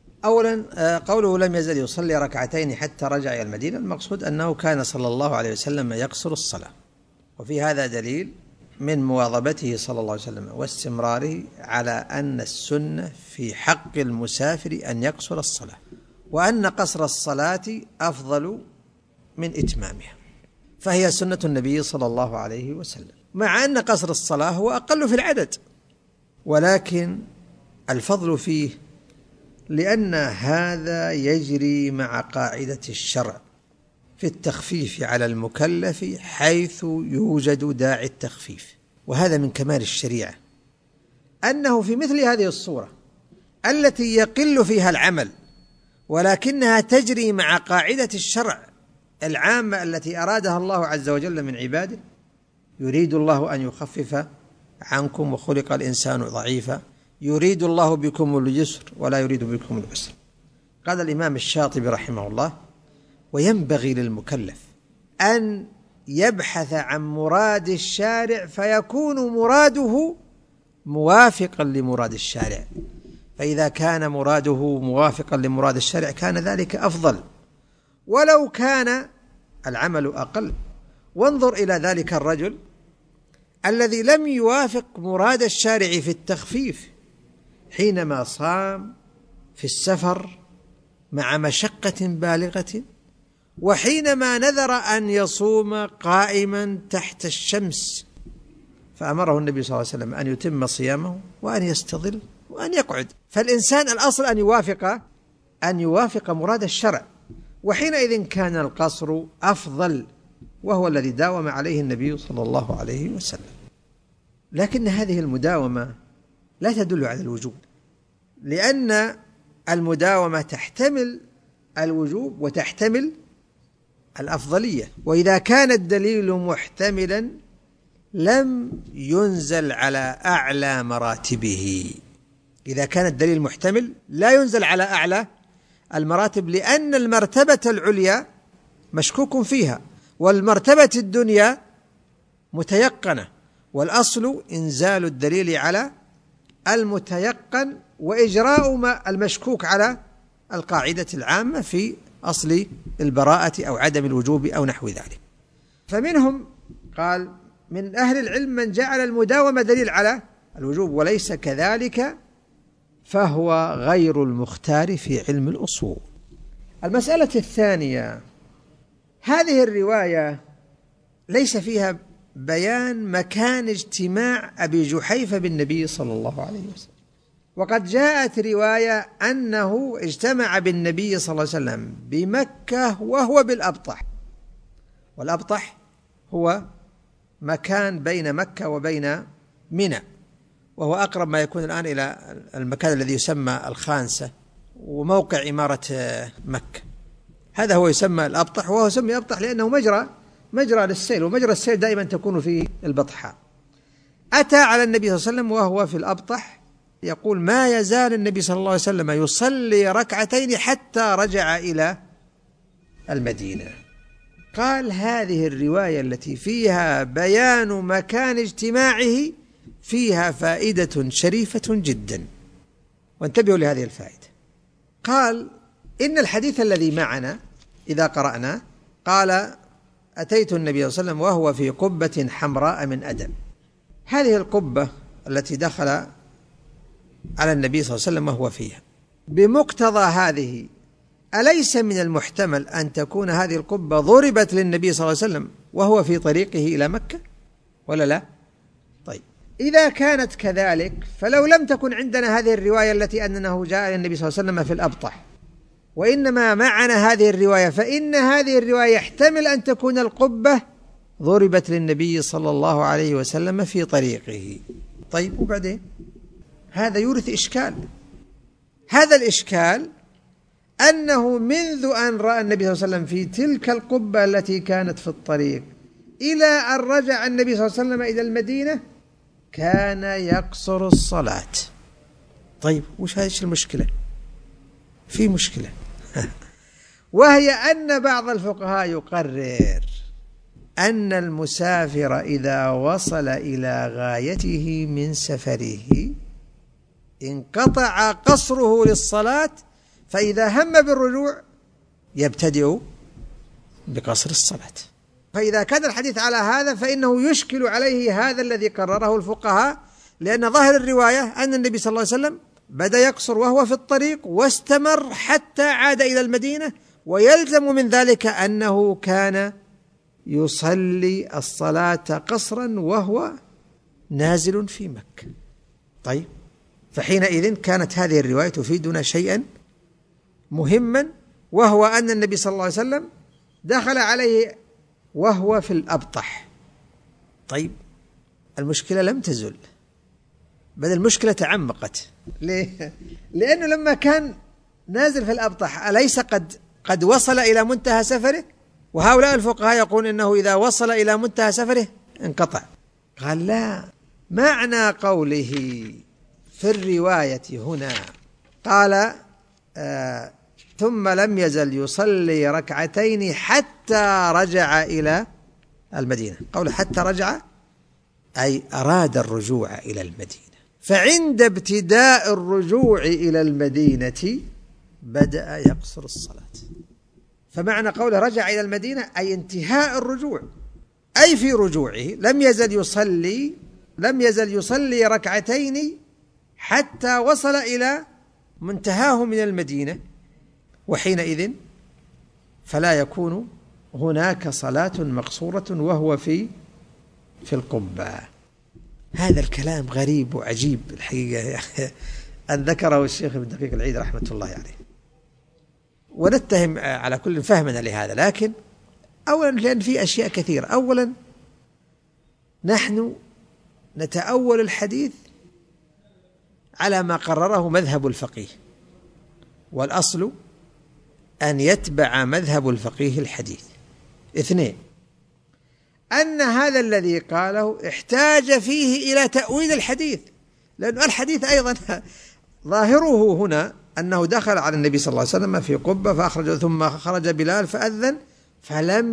أولا قوله لم يزل يصلي ركعتين حتى رجع إلى المدينة، المقصود أنه كان صلى الله عليه وسلم يقصر الصلاة، وفي هذا دليل من مواظبته صلى الله عليه وسلم واستمراره على أن السنة في حق المسافر أن يقصر الصلاة، وأن قصر الصلاة أفضل من إتمامها، فهي سنة النبي صلى الله عليه وسلم، مع أن قصر الصلاة هو أقل في العدد، ولكن الفضل فيه لأن هذا يجري مع قاعدة الشرع في التخفيف على المكلف حيث يوجد داعي التخفيف. وهذا من كمال الشريعة، أنه في مثل هذه الصورة التي يقل فيها العمل ولكنها تجري مع قاعدة الشرع العامة التي أرادها الله عز وجل من عباده، يريد الله أن يخفف عنكم وخلق الإنسان ضعيفا، يريد الله بكم اليسر ولا يريد بكم العسر. قال الإمام الشاطبي رحمه الله: وينبغي للمكلف أن يبحث عن مراد الشارع فيكون مراده موافقا لمراد الشارع، فإذا كان مراده موافقا لمراد الشارع كان ذلك أفضل ولو كان العمل أقل. وانظر إلى ذلك الرجل الذي لم يوافق مراد الشارع في التخفيف حينما صام في السفر مع مشقة بالغة، وحينما نذر أن يصوم قائما تحت الشمس، فأمره النبي صلى الله عليه وسلم أن يتم صيامه وأن يستظل وأن يقعد. فالإنسان الأصل أن يوافق مراد الشرع، وحينئذ كان القصر أفضل، وهو الذي داوم عليه النبي صلى الله عليه وسلم. لكن هذه المداومة لا تدل على الوجوب، لأن المداومة تحتمل الوجوب وتحتمل الأفضلية، وإذا كان الدليل محتملا لم ينزل على أعلى مراتبه. إذا كان الدليل محتمل لا ينزل على أعلى المراتب، لأن المرتبة العليا مشكوك فيها والمرتبة الدنيا متيقنة، والأصل إنزال الدليل على المتيقن وإجراء ما المشكوك على القاعدة العامة في أصل البراءة أو عدم الوجوب أو نحو ذلك. فمنهم قال من أهل العلم من جعل المداومة دليل على الوجوب، وليس كذلك فهو غير المختار في علم الأصول. المسألة الثانية، هذه الرواية ليس فيها بيان مكان اجتماع أبي جحيفة بالنبي صلى الله عليه وسلم، وقد جاءت رواية أنه اجتمع بالنبي صلى الله عليه وسلم بمكة وهو بالأبطح، والأبطح هو مكان بين مكة وبين منى، وهو أقرب ما يكون الآن إلى المكان الذي يسمى الخانسة وموقع إمارة مكة، هذا هو يسمى الأبطح، وهو يسمى أبطح لأنه مجرى للسيل، ومجرى السيل دائما تكون فيه البطحاء. أتى على النبي صلى الله عليه وسلم وهو في الأبطح، يقول ما يزال النبي صلى الله عليه وسلم يصلي ركعتين حتى رجع إلى المدينة. قال هذه الرواية التي فيها بيان مكان اجتماعه فيها فائدة شريفة جدا، وانتبهوا لهذه الفائدة. قال إن الحديث الذي معنا إذا قرأنا قال أتيت النبي صلى الله عليه وسلم وهو في قبة حمراء من أدم. هذه القبة التي دخل على النبي صلى الله عليه وسلم وهو فيها، بمقتضى هذه أليس من المحتمل أن تكون هذه القبة ضربت للنبي صلى الله عليه وسلم وهو في طريقه إلى مكة ولا لا؟ طيب إذا كانت كذلك فلو لم تكن عندنا هذه الرواية التي أنه جاء للنبي صلى الله عليه وسلم في الأبطح، وإنما معنا هذه الرواية، فإن هذه الرواية يحتمل أن تكون القبة ضربت للنبي صلى الله عليه وسلم في طريقه. طيب وبعدين هذا يورث إشكال. هذا الإشكال أنه منذ أن رأى النبي صلى الله عليه وسلم في تلك القبة التي كانت في الطريق إلى أن رجع النبي صلى الله عليه وسلم إلى المدينة كان يقصر الصلاة. طيب وش هذه المشكلة؟ في مشكلة وهي أن بعض الفقهاء يقرر أن المسافر إذا وصل إلى غايته من سفره انقطع قصره للصلاة، فإذا هم بالرجوع يبتدئ بقصر الصلاة. فإذا كان الحديث على هذا فإنه يشكل عليه هذا الذي قرره الفقهاء، لأن ظاهر الرواية أن النبي صلى الله عليه وسلم بدأ يقصر وهو في الطريق واستمر حتى عاد إلى المدينة، ويلزم من ذلك أنه كان يصلي الصلاة قصرا وهو نازل في مكة. طيب فحينئذ كانت هذه الرواية تفيدنا شيئا مهما، وهو أن النبي صلى الله عليه وسلم دخل عليه وهو في الأبطح. طيب المشكلة لم تزل، بل المشكلة تعمقت. ليه؟ لأنه لما كان نازل في الأبطح أليس قد وصل إلى منتهى سفره؟ وهؤلاء الفقهاء يقول إنه إذا وصل إلى منتهى سفره انقطع. قال لا، معنى قوله في الرواية هنا قال ثم لم يزل يصلي ركعتين حتى رجع إلى المدينة. قول حتى رجع أي أراد الرجوع إلى المدينة، فعند ابتداء الرجوع إلى المدينة بدأ يقصر الصلاة. فمعنى قوله رجع إلى المدينة أي انتهاء الرجوع، أي في رجوعه لم يزل يصلي ركعتين حتى وصل إلى منتهاه من المدينة، وحينئذ فلا يكون هناك صلاة مقصورة وهو في القبة. هذا الكلام غريب وعجيب الحقيقة أن ذكره الشيخ ابن دقيق العيد رحمة الله عليه، ونتهم على كل فهمنا لهذا. لكن أولا لأن في أشياء كثيرة. أولا نحن نتأول الحديث على ما قرره مذهب الفقيه، والأصل أن يتبع مذهب الفقيه الحديث. 2 أن هذا الذي قاله احتاج فيه إلى تأويل الحديث، لأن الحديث أيضا ظاهره هنا أنه دخل على النبي صلى الله عليه وسلم في قبة فأخرج، ثم خرج بلال فأذن، فلم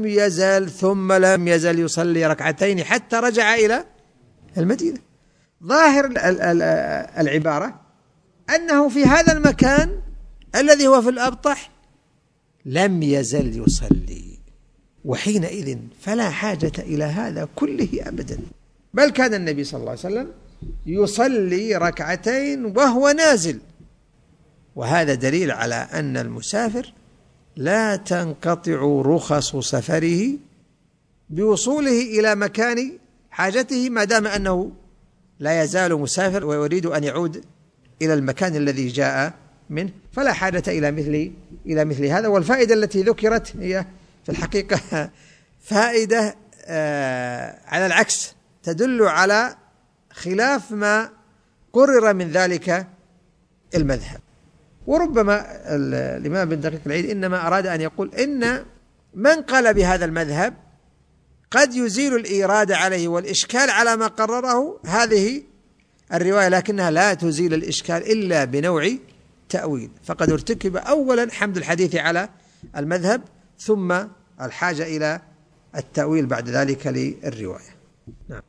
لم يزل يصلي ركعتين حتى رجع إلى المدينة. ظاهر العبارة أنه في هذا المكان الذي هو في الأبطح لم يزل يصلي، وحينئذ فلا حاجة إلى هذا كله أبدا، بل كان النبي صلى الله عليه وسلم يصلي ركعتين وهو نازل. وهذا دليل على أن المسافر لا تنقطع رخص سفره بوصوله إلى مكان حاجته، ما دام أنه لا يزال مسافر ويريد أن يعود إلى المكان الذي جاء منه، فلا حاجة إلى مثل هذا. والفائدة التي ذكرت هي في الحقيقة فائدة على العكس، تدل على خلاف ما قرر من ذلك المذهب. وربما الإمام ابن دقيق العيد إنما أراد أن يقول إن من قال بهذا المذهب قد يزيل الإيراد عليه والإشكال على ما قرره هذه الرواية، لكنها لا تزيل الإشكال إلا بنوع تأويل. فقد ارتكب أولا حمد الحديث على المذهب، ثم الحاجة إلى التأويل بعد ذلك للرواية. نعم.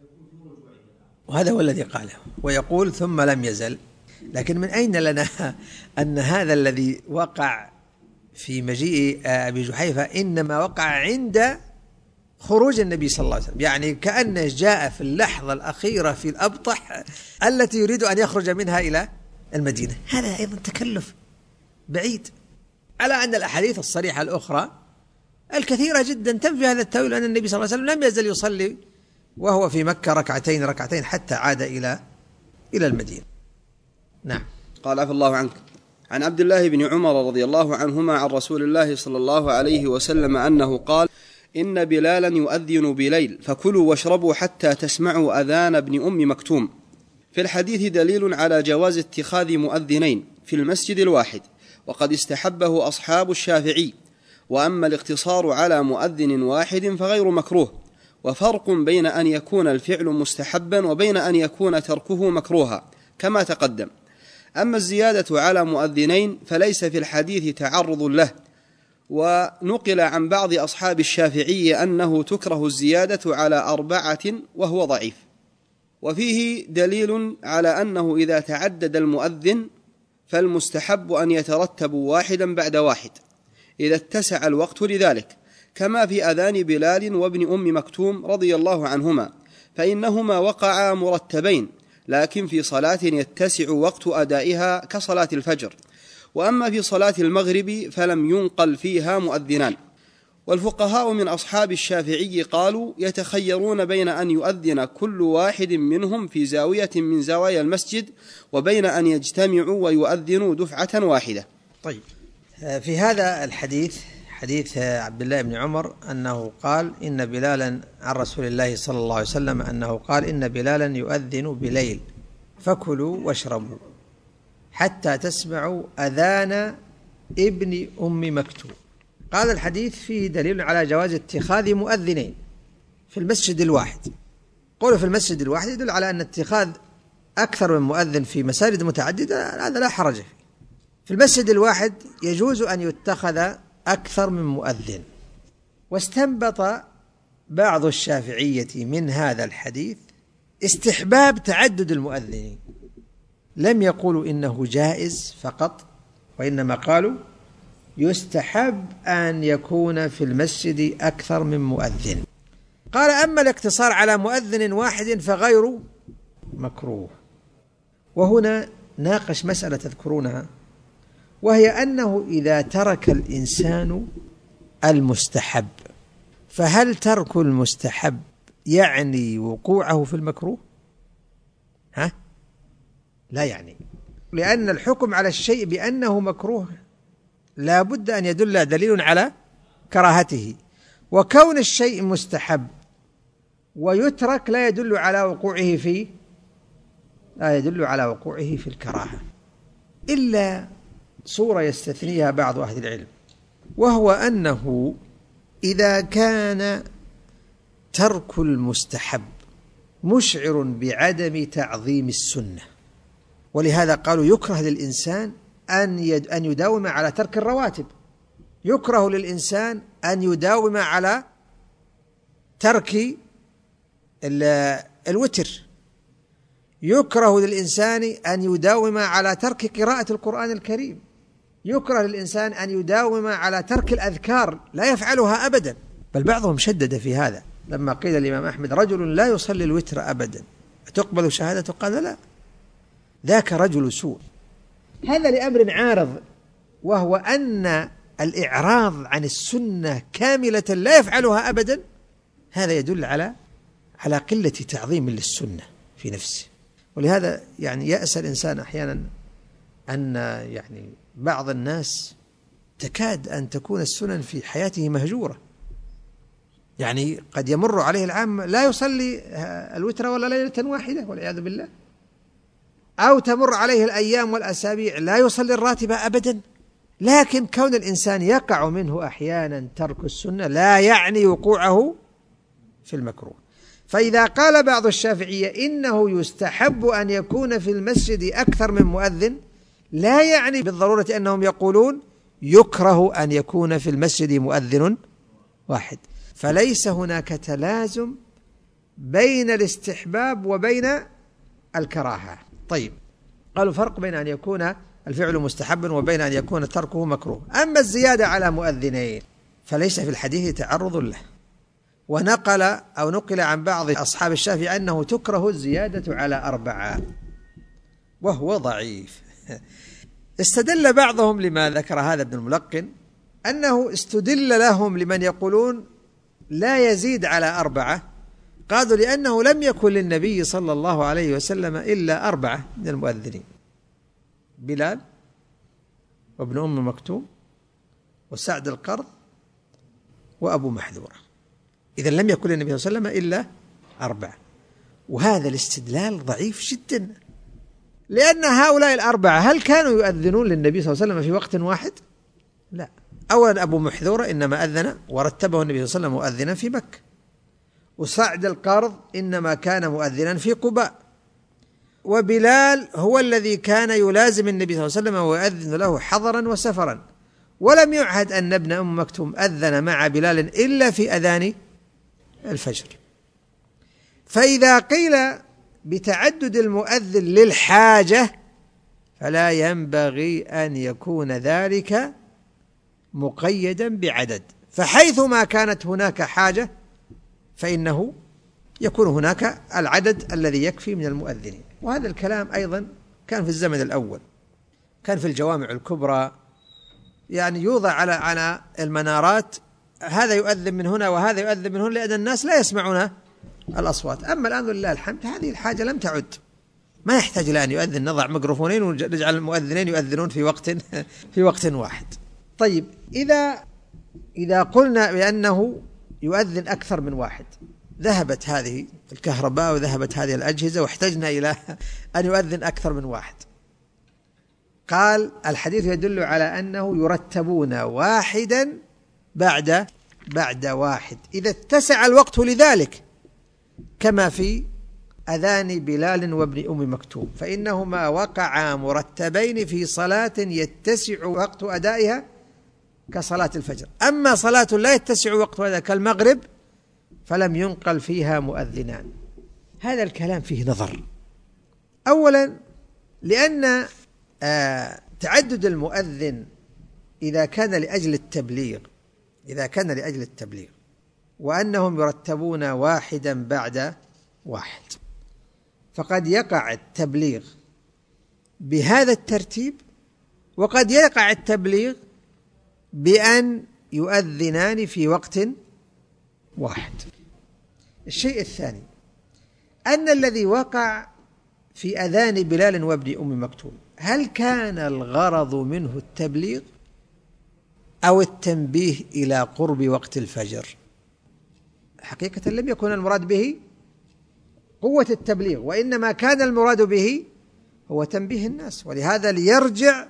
وهذا هو الذي قاله، ويقول ثم لم يزل. لكن من أين لنا أن هذا الذي وقع في مجيء أبي جحيفة إنما وقع عند خروج النبي صلى الله عليه وسلم، يعني كأنه جاء في اللحظة الأخيرة في الأبطح التي يريد أن يخرج منها إلى المدينة. هذا أيضا تكلف بعيد، على أن الأحاديث الصريحة الأخرى الكثيرة جدا تنفي هذا التأويل، أن النبي صلى الله عليه وسلم لم يزل يصلي وهو في مكة ركعتين حتى عاد إلى المدينة. نعم. قال عفى الله عنك. عن عبد الله بن عمر رضي الله عنهما عن رسول الله صلى الله عليه وسلم أنه قال: إن بلالا يؤذن بليل فكلوا واشربوا حتى تسمعوا أذان ابن أم مكتوم. في الحديث دليل على جواز اتخاذ مؤذنين في المسجد الواحد، وقد استحبه أصحاب الشافعي. وأما الاقتصار على مؤذن واحد فغير مكروه، وفرق بين أن يكون الفعل مستحبا وبين أن يكون تركه مكروها كما تقدم. أما الزيادة على مؤذنين فليس في الحديث تعرض له، ونقل عن بعض أصحاب الشافعي أنه تكره الزيادة على 4 وهو ضعيف. وفيه دليل على أنه إذا تعدد المؤذن فالمستحب أن يترتب واحدا بعد واحد إذا اتسع الوقت لذلك، كما في أذان بلال وابن أم مكتوم رضي الله عنهما، فإنهما وقعا مرتبين، لكن في صلاة يتسع وقت أدائها كصلاة الفجر. وأما في صلاة المغرب فلم ينقل فيها مؤذنان. والفقهاء من أصحاب الشافعي قالوا يتخيرون بين أن يؤذن كل واحد منهم في زاوية من زوايا المسجد وبين أن يجتمعوا ويؤذنوا دفعة واحدة. طيب، في هذا الحديث حديث عبد الله بن عمر أنه قال إن بلالا عن رسول الله صلى الله عليه وسلم أنه قال إن بلالا يؤذن بليل فكلوا واشربوا حتى تسمعوا أذان ابن أم مكتوم. قال الحديث فيه دليل على جواز اتخاذ مؤذنين في المسجد الواحد. قوله في المسجد الواحد يدل على أن اتخاذ أكثر من مؤذن في مساجد متعددة هذا لا حرج فيه. في المسجد الواحد يجوز أن يتخذ أكثر من مؤذن. واستنبط بعض الشافعية من هذا الحديث استحباب تعدد المؤذنين، لم يقولوا إنه جائز فقط، وإنما قالوا يستحب أن يكون في المسجد أكثر من مؤذن. قال أما الاقتصار على مؤذن واحد فغير مكروه. وهنا ناقش مسألة تذكرونها، وهي أنه إذا ترك الإنسان المستحب فهل ترك المستحب يعني وقوعه في المكروه؟ لا يعني، لأن الحكم على الشيء بأنه مكروه لا بد أن يدل دليل على كراهته، وكون الشيء مستحب ويترك لا يدل على وقوعه في الكراهة، إلا صورة يستثنيها بعض أهل العلم، وهو أنه إذا كان ترك المستحب مشعر بعدم تعظيم السنة، ولهذا قالوا يكره للإنسان أن يداوم على ترك الرواتب، يكره للإنسان أن يداوم على ترك الوتر، يكره للإنسان أن يداوم على ترك قراءة القرآن الكريم، يكره للإنسان أن يداوم على ترك الأذكار لا يفعلها أبدا. بل بعضهم شدد في هذا لما قيل الإمام أحمد رجل لا يصلي الوتر أبدا تقبل شهادته، قال لا، ذاك رجل سوء. هذا لأمر عارض، وهو أن الإعراض عن السنة كاملة لا يفعلها أبدا، هذا يدل على قلة تعظيم للسنة في نفسه. ولهذا يعني يأسى الإنسان أحيانا أن يعني بعض الناس تكاد أن تكون السنن في حياته مهجورة، يعني قد يمر عليه العام لا يصلي الوتر ولا ليلة واحدة والعياذ بالله، أو تمر عليه الأيام والأسابيع لا يصلي الراتبة أبدا. لكن كون الإنسان يقع منه أحيانا ترك السنة لا يعني وقوعه في المكروه. فإذا قال بعض الشافعية إنه يستحب أن يكون في المسجد أكثر من مؤذن، لا يعني بالضرورة أنهم يقولون يكره أن يكون في المسجد مؤذن واحد، فليس هناك تلازم بين الاستحباب وبين الكراهة. طيب، قالوا فرق بين أن يكون الفعل مستحبا وبين أن يكون تركه مكروه. أما الزيادة على مؤذنين فليس في الحديث تعرض له، نقل عن بعض أصحاب الشافعي أنه تكره الزيادة على 4 وهو ضعيف. استدل بعضهم لما ذكر هذا ابن الملقن أنه استدل لهم لمن يقولون لا يزيد على 4، قالوا لأنه لم يكن للنبي صلى الله عليه وسلم إلا 4 من المؤذنين: بلال وابن أم مكتوم وسعد القرض وأبو محذورة. إذا لم يكن للنبي صلى الله عليه وسلم إلا 4، وهذا الاستدلال ضعيف جدا، لأن هؤلاء 4 هل كانوا يؤذنون للنبي صلى الله عليه وسلم في وقت واحد؟ لا. أولا أبو محذورة إنما أذن ورتبه النبي صلى الله عليه وسلم مؤذنا في مكة، وسعد القرض إنما كان مؤذنا في قباء، وبلال هو الذي كان يلازم النبي صلى الله عليه وسلم ويؤذن له حضرا وسفرا، ولم يعهد أن ابن أم مكتوم أذن مع بلال إلا في أذان الفجر. فإذا قيل بتعدد المؤذن للحاجة فلا ينبغي أن يكون ذلك مقيدا بعدد، فحيثما كانت هناك حاجة فإنه يكون هناك العدد الذي يكفي من المؤذنين. وهذا الكلام أيضا كان في الزمن الأول، كان في الجوامع الكبرى، يعني يوضع على المنارات هذا يؤذن من هنا وهذا يؤذن من هنا، لأن الناس لا يسمعون الأصوات. أما الآن لله الحمد هذه الحاجة لم تعد، ما يحتاج إلى أن يؤذن، نضع ميكروفونين ونجعل المؤذنين يؤذنون في وقت واحد. طيب، إذا قلنا بأنه يؤذن أكثر من واحد، ذهبت هذه الكهرباء وذهبت هذه الأجهزة واحتجنا إلى أن يؤذن أكثر من واحد. قال الحديث يدل على أنه يرتبون واحدا بعد واحد إذا اتسع الوقت لذلك، كما في أذان بلال وابن أم مكتوم، فإنهما وقعا مرتبين في صلاة يتسع وقت أدائها كصلاة الفجر. أما صلاة لا يتسع وقت أدائها كالمغرب فلم ينقل فيها مؤذنان. هذا الكلام فيه نظر. أولا، لأن تعدد المؤذن إذا كان لأجل التبليغ وأنهم يرتبون واحدا بعد واحد، فقد يقع التبليغ بهذا الترتيب، وقد يقع التبليغ بأن يؤذنان في وقت واحد. الشيء الثاني أن الذي وقع في أذان بلال وابن أم مكتوم هل كان الغرض منه التبليغ أو التنبيه إلى قرب وقت الفجر؟ حقيقة لم يكن المراد به قوة التبليغ، وإنما كان المراد به هو تنبيه الناس، ولهذا ليرجع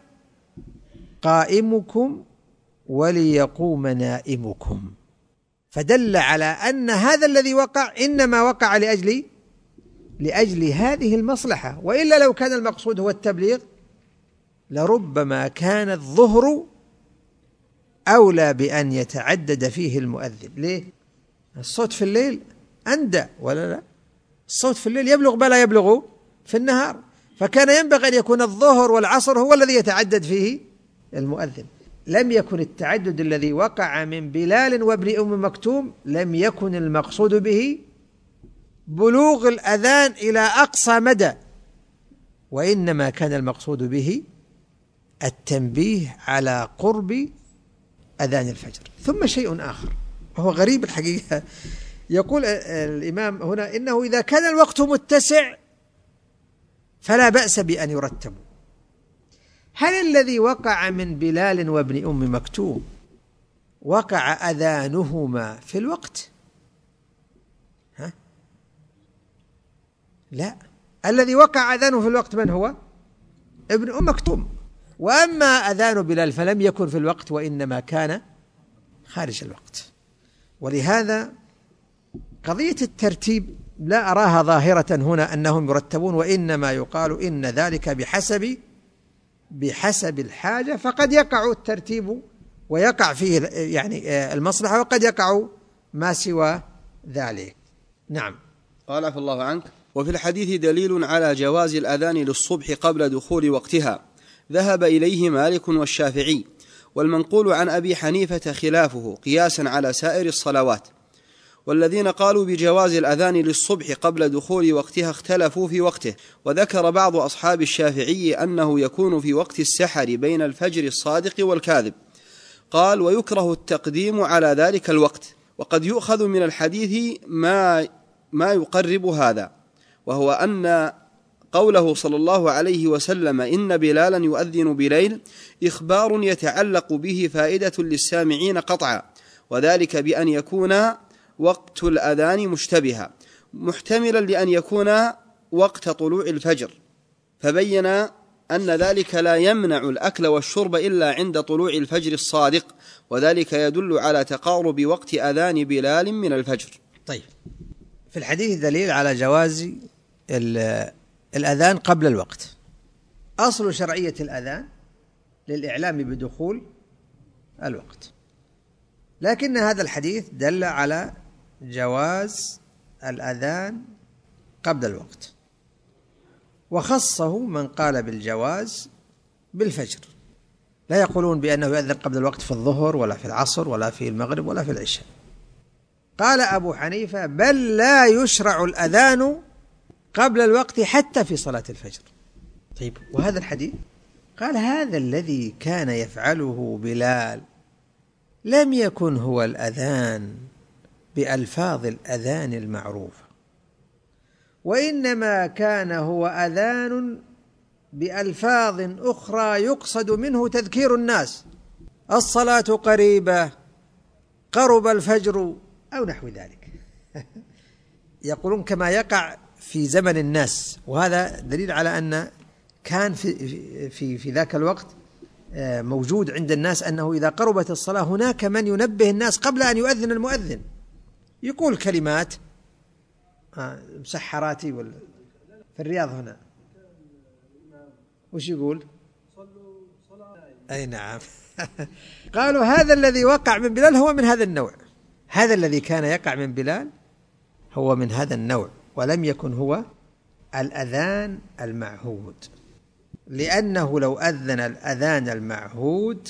قائمكم وليقوم نائمكم، فدل على أن هذا الذي وقع إنما وقع لأجل هذه المصلحة، وإلا لو كان المقصود هو التبليغ لربما كان الظهر أولى بأن يتعدد فيه المؤذن. ليه؟ الصوت في الليل أندى ولا لا؟ الصوت في الليل يبلغ بلا يبلغ في النهار، فكان ينبغي أن يكون الظهر والعصر هو الذي يتعدد فيه المؤذن. لم يكن التعدد الذي وقع من بلال وابن أم مكتوم لم يكن المقصود به بلوغ الأذان إلى أقصى مدى، وإنما كان المقصود به التنبيه على قرب أذان الفجر. ثم شيء آخر وهو غريب الحقيقة، يقول الإمام هنا إنه إذا كان الوقت متسع فلا بأس بأن يرتبوا. هل الذي وقع من بلال وابن أم مكتوم وقع أذانهما في الوقت؟ لا، الذي وقع أذانه في الوقت من هو؟ ابن أم مكتوم. وأما أذان بلال فلم يكن في الوقت وإنما كان خارج الوقت. ولهذا قضية الترتيب لا أراها ظاهرة هنا أنهم يرتبون، وإنما يقال إن ذلك بحسب الحاجة، فقد يقع الترتيب ويقع فيه يعني المصلحة، وقد يقع ما سوى ذلك. نعم. قال عفى الله عنك: وفي الحديث دليل على جواز الأذان للصبح قبل دخول وقتها، ذهب إليه مالك والشافعي، والمنقول عن أبي حنيفة خلافه قياسا على سائر الصلوات. والذين قالوا بجواز الأذان للصبح قبل دخول وقتها اختلفوا في وقته، وذكر بعض أصحاب الشافعي أنه يكون في وقت السحر بين الفجر الصادق والكاذب. قال: ويكره التقديم على ذلك الوقت. وقد يؤخذ من الحديث ما يقرب هذا، وهو أن قوله صلى الله عليه وسلم: إن بلالا يؤذن بليل، إخبار يتعلق به فائدة للسامعين قطعا، وذلك بأن يكون وقت الأذان مشتبها محتملا لأن يكون وقت طلوع الفجر، فبين أن ذلك لا يمنع الأكل والشرب إلا عند طلوع الفجر الصادق، وذلك يدل على تقارب وقت أذان بلال من الفجر. طيب، في الحديث دليل على جواز الأذان قبل الوقت. أصل شرعية الأذان للإعلام بدخول الوقت، لكن هذا الحديث دل على جواز الأذان قبل الوقت، وخصه من قال بالجواز بالفجر، لا يقولون بأنه يؤذن قبل الوقت في الظهر ولا في العصر ولا في المغرب ولا في العشاء. قال أبو حنيفة: بل لا يشرع الأذان قبل الوقت حتى في صلاة الفجر. طيب، وهذا الحديث قال: هذا الذي كان يفعله بلال لم يكن هو الأذان بألفاظ الأذان المعروفة، وإنما كان هو أذان بألفاظ أخرى يقصد منه تذكير الناس: الصلاة قريبة، قرب الفجر، أو نحو ذلك. يقولون كما يقع في زمن الناس، وهذا دليل على أن كان في ذاك الوقت موجود عند الناس أنه إذا قربت الصلاة هناك من ينبه الناس قبل أن يؤذن المؤذن، يقول كلمات مسحراتي في الرياض هنا، وش يقول؟ أي نعم. قالوا هذا الذي وقع من بلال هو من هذا النوع، هذا الذي كان يقع من بلال هو من هذا النوع، ولم يكن هو الأذان المعهود، لأنه لو أذن الأذان المعهود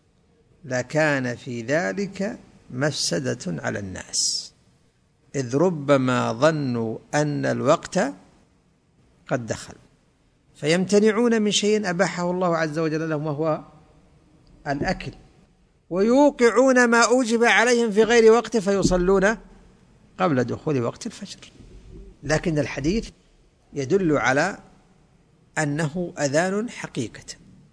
لكان في ذلك مفسدة على الناس، إذ ربما ظنوا أن الوقت قد دخل فيمتنعون من شيء أباحه الله عز وجل لهم وهو الأكل، ويوقعون ما أوجب عليهم في غير وقت فيصلون قبل دخول وقت الفجر. لكن الحديث يدل على أنه أذان حقيقة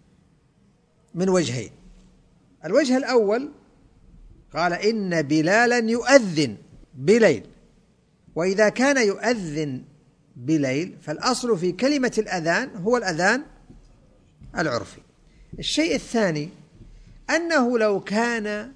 من وجهين. الوجه الأول قال: إن بلالا يؤذن بليل، وإذا كان يؤذن بليل فالأصل في كلمة الأذان هو الأذان العرفي. الشيء الثاني أنه لو كان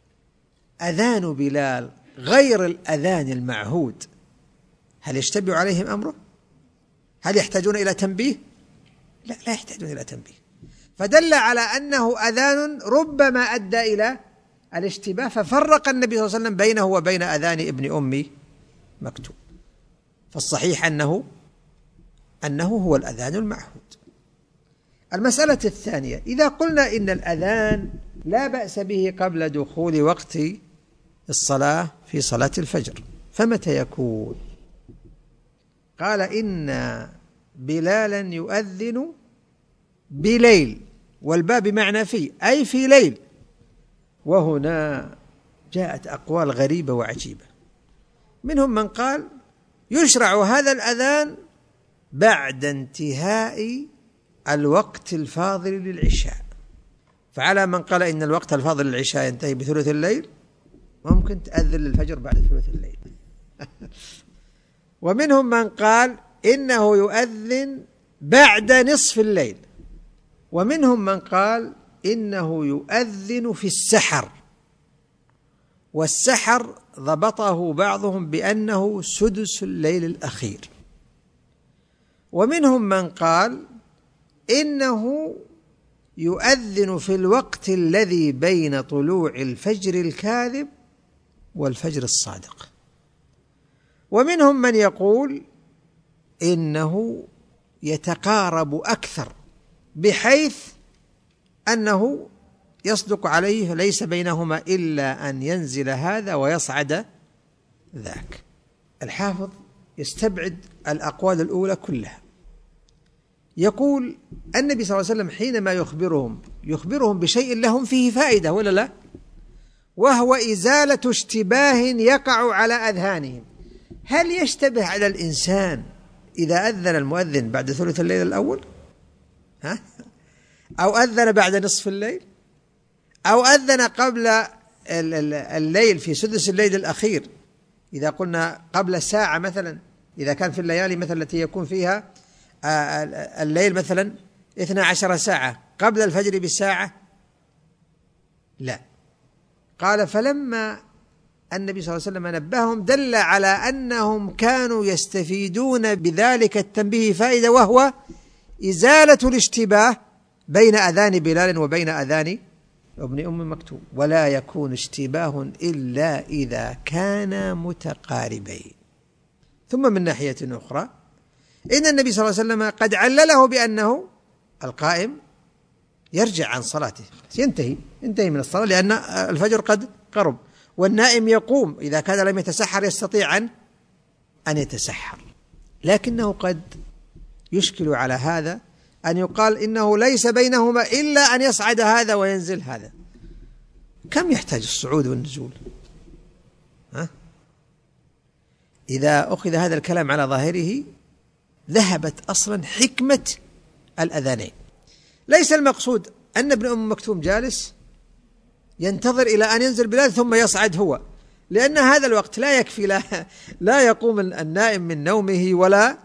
أذان بلال غير الأذان المعهود هل يشتبه عليهم أمره؟ هل يحتاجون إلى تنبيه؟ لا يحتاجون إلى تنبيه، فدل على أنه أذان ربما أدى إلى الاشتباه، ففرق النبي صلى الله عليه وسلم بينه وبين أذان ابن أم مكتوم. فالصحيح أنه هو الأذان المعهود. المسألة الثانية: إذا قلنا إن الأذان لا بأس به قبل دخول وقت الصلاة في صلاة الفجر، فمتى يكون؟ قال: إن بلالا يؤذن بليل، والباء بمعنى في، أي في ليل. وهنا جاءت أقوال غريبة وعجيبة، منهم من قال يشرع هذا الأذان بعد انتهاء الوقت الفاضل للعشاء، فعلى من قال إن الوقت الفاضل للعشاء ينتهي بثلث الليل ممكن تأذن للفجر بعد ثلث الليل. ومنهم من قال إنه يؤذن بعد نصف الليل، ومنهم من قال إنه يؤذن في السحر، والسحر ضبطه بعضهم بأنه سدس الليل الأخير. ومنهم من قال إنه يؤذن في الوقت الذي بين طلوع الفجر الكاذب والفجر الصادق. ومنهم من يقول إنه يتقارب أكثر بحيث أنه يصدق عليه ليس بينهما إلا أن ينزل هذا ويصعد ذاك. الحافظ يستبعد الأقوال الأولى كلها، يقول النبي صلى الله عليه وسلم حينما يخبرهم بشيء لهم فيه فائدة ولا لا، وهو إزالة اشتباه يقع على أذهانهم. هل يشتبه على الإنسان إذا أذن المؤذن بعد ثلث الليل الأول؟ أو أذن بعد نصف الليل، أو أذن قبل الليل في سدس الليل الأخير، إذا قلنا قبل ساعة مثلا، إذا كان في الليالي مثلا التي يكون فيها الليل مثلا 12 ساعة قبل الفجر بساعة؟ لا. قال فلما النبي صلى الله عليه وسلم نبههم دل على أنهم كانوا يستفيدون بذلك التنبيه فائدة، وهو إزالة الاشتباه بين أذان بلال وبين أذان ابن أم مكتوم. ولا يكون اشتباه إلا إذا كانا متقاربين. ثم من ناحية أخرى إن النبي صلى الله عليه وسلم قد علله بأنه القائم يرجع عن صلاته، ينتهي من الصلاة لأن الفجر قد قرب، والنائم يقوم إذا كان لم يتسحر يستطيع أن يتسحر. لكنه قد يشكل على هذا أن يقال إنه ليس بينهما إلا أن يصعد هذا وينزل هذا. كم يحتاج الصعود والنزول؟ إذا أخذ هذا الكلام على ظاهره ذهبت أصلا حكمة الأذانين. ليس المقصود أن ابن أم مكتوم جالس ينتظر إلى أن ينزل بلال ثم يصعد هو، لأن هذا الوقت لا يكفي، لا يقوم النائم من نومه ولا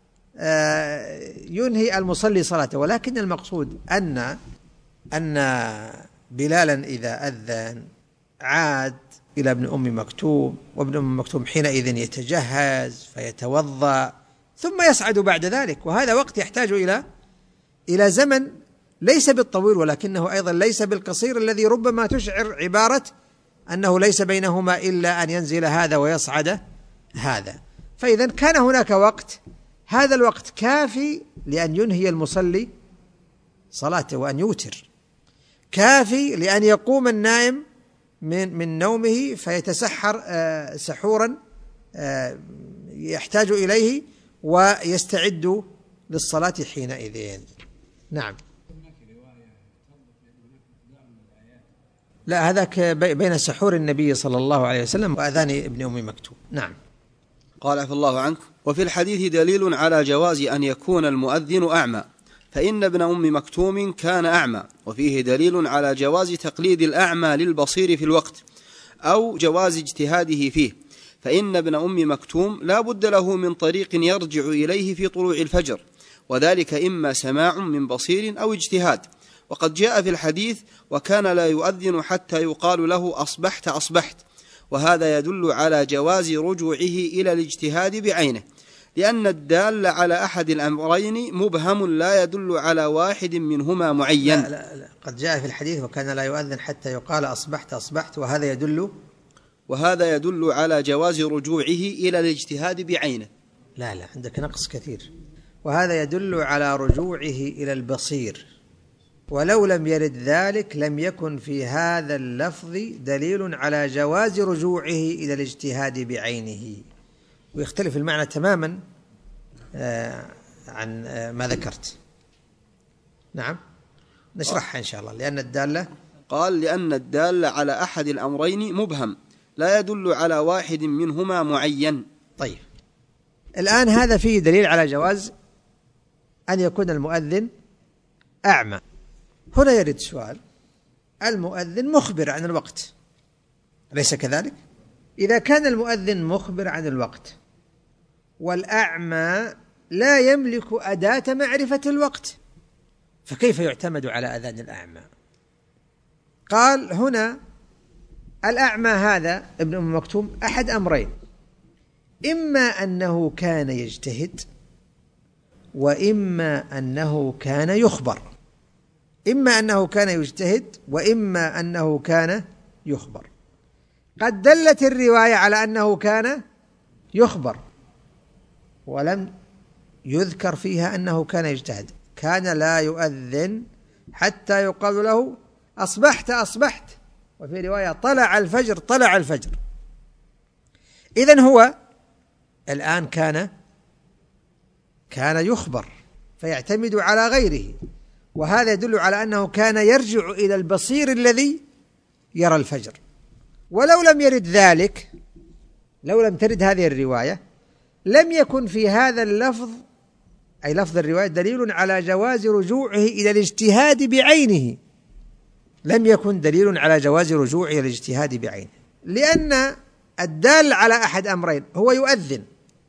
ينهي المصلي صلاته. ولكن المقصود أن بلالا إذا أذن عاد إلى ابن أم مكتوم، وابن أم مكتوم حينئذ يتجهز فيتوضأ ثم يصعد بعد ذلك. وهذا وقت يحتاج إلى زمن ليس بالطويل ولكنه أيضا ليس بالقصير، الذي ربما تشعر عبارة أنه ليس بينهما إلا أن ينزل هذا ويصعد هذا. فإذا كان هناك وقت، هذا الوقت كافي لأن ينهي المصلي صلاته وأن يوتر، كافي لأن يقوم النائم من نومه فيتسحر سحورا يحتاج إليه ويستعد للصلاة حينئذ. نعم. لا، هذاك بين سحور النبي صلى الله عليه وسلم وأذان ابن أم مكتوم. نعم. قال عفى الله عنك: وفي الحديث دليل على جواز أن يكون المؤذن أعمى، فإن ابن أم مكتوم كان أعمى، وفيه دليل على جواز تقليد الأعمى للبصير في الوقت أو جواز اجتهاده فيه، فإن ابن أم مكتوم لا بد له من طريق يرجع إليه في طلوع الفجر، وذلك إما سماع من بصير أو اجتهاد. وقد جاء في الحديث: وكان لا يؤذن حتى يقال له أصبحت أصبحت، وهذا يدل على جواز رجوعه إلى الاجتهاد بعينه، لأن الدال على أحد الأمرين مبهم لا يدل على واحد منهما معين. لا، قد جاء في الحديث: وكان لا يؤذن حتى يقال أصبحت أصبحت، وهذا يدل على جواز رجوعه إلى الاجتهاد بعينه. لا، عندك نقص كثير. وهذا يدل على رجوعه إلى البصير، ولو لم يرد ذلك لم يكن في هذا اللفظ دليل على جواز رجوعه إلى الاجتهاد بعينه، ويختلف المعنى تماما عن ما ذكرت. نعم، نشرحها إن شاء الله. لأن الدالة على أحد الأمرين مبهم لا يدل على واحد منهما معين. طيب، الآن هذا فيه دليل على جواز أن يكون المؤذن أعمى. هنا يرد سؤال: المؤذن مخبر عن الوقت، أليس كذلك؟ إذا كان المؤذن مخبر عن الوقت والأعمى لا يملك أداة معرفة الوقت، فكيف يعتمد على أذان الأعمى؟ قال هنا: الأعمى هذا ابن أم مكتوم أحد أمرين: إما أنه كان يجتهد، وإما أنه كان يخبر. إما أنه كان يجتهد وإما أنه كان يخبر. قد دلت الرواية على أنه كان يخبر ولم يذكر فيها أنه كان يجتهد. كان لا يؤذن حتى يقال له أصبحت أصبحت، وفي رواية طلع الفجر طلع الفجر. إذن هو الآن كان يخبر فيعتمد على غيره، وهذا يدل على أنه كان يرجع إلى البصير الذي يرى الفجر. ولو لم يرد ذلك، لو لم ترد هذه الرواية، لم يكن في هذا اللفظ أي لفظ الرواية دليل على جواز رجوعه إلى الاجتهاد بعينه، لم يكن دليل على جواز رجوعه إلى الاجتهاد بعينه، لأن الدال على أحد أمرين هو يؤذن،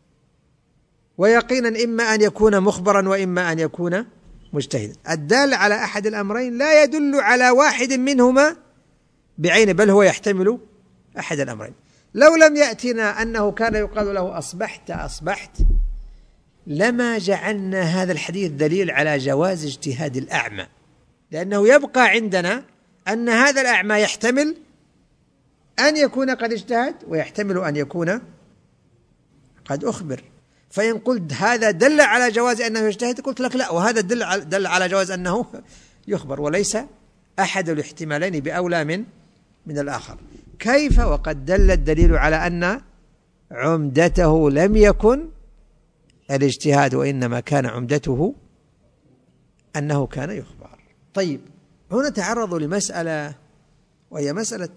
ويقينا إما أن يكون مخبرا وإما أن يكون مجتهدا. الدال على أحد الأمرين لا يدل على واحد منهما بعينه، بل هو يحتمل أحد الأمرين. لو لم يأتنا أنه كان يقال له أصبحت أصبحت لما جعلنا هذا الحديث دليل على جواز اجتهاد الأعمى، لأنه يبقى عندنا أن هذا الأعمى يحتمل أن يكون قد اجتهد ويحتمل أن يكون قد أخبر. فإن قلت هذا دل على جواز أنه يجتهد، قلت لك لا، وهذا دل على جواز أنه يخبر، وليس أحد الاحتمالين بأولى من الآخر. كيف وقد دل الدليل على أن عمدته لم يكن الاجتهاد، وإنما كان عمدته أنه كان يخبر. طيب، هنا تعرضوا لمسألة، وهي مسألة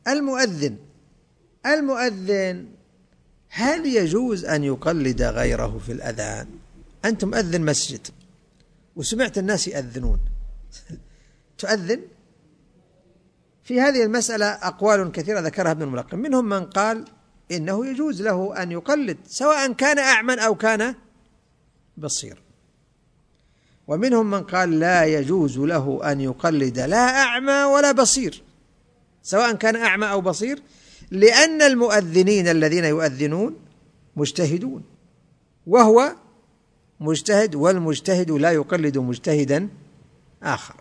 المؤذن هل يجوز أن يقلد غيره في الأذان؟ أنت مؤذن مسجد وسمعت الناس يأذنون تؤذن؟ في هذه المسألة أقوال كثيرة ذكرها ابن الملقن، منهم من قال إنه يجوز له أن يقلد سواء كان أعمى أو كان بصير، ومنهم من قال لا يجوز له أن يقلد لا أعمى ولا بصير سواء كان أعمى أو بصير، لأن المؤذنين الذين يؤذنون مجتهدون، وهو مجتهد، والمجتهد لا يقلد مجتهدا آخر.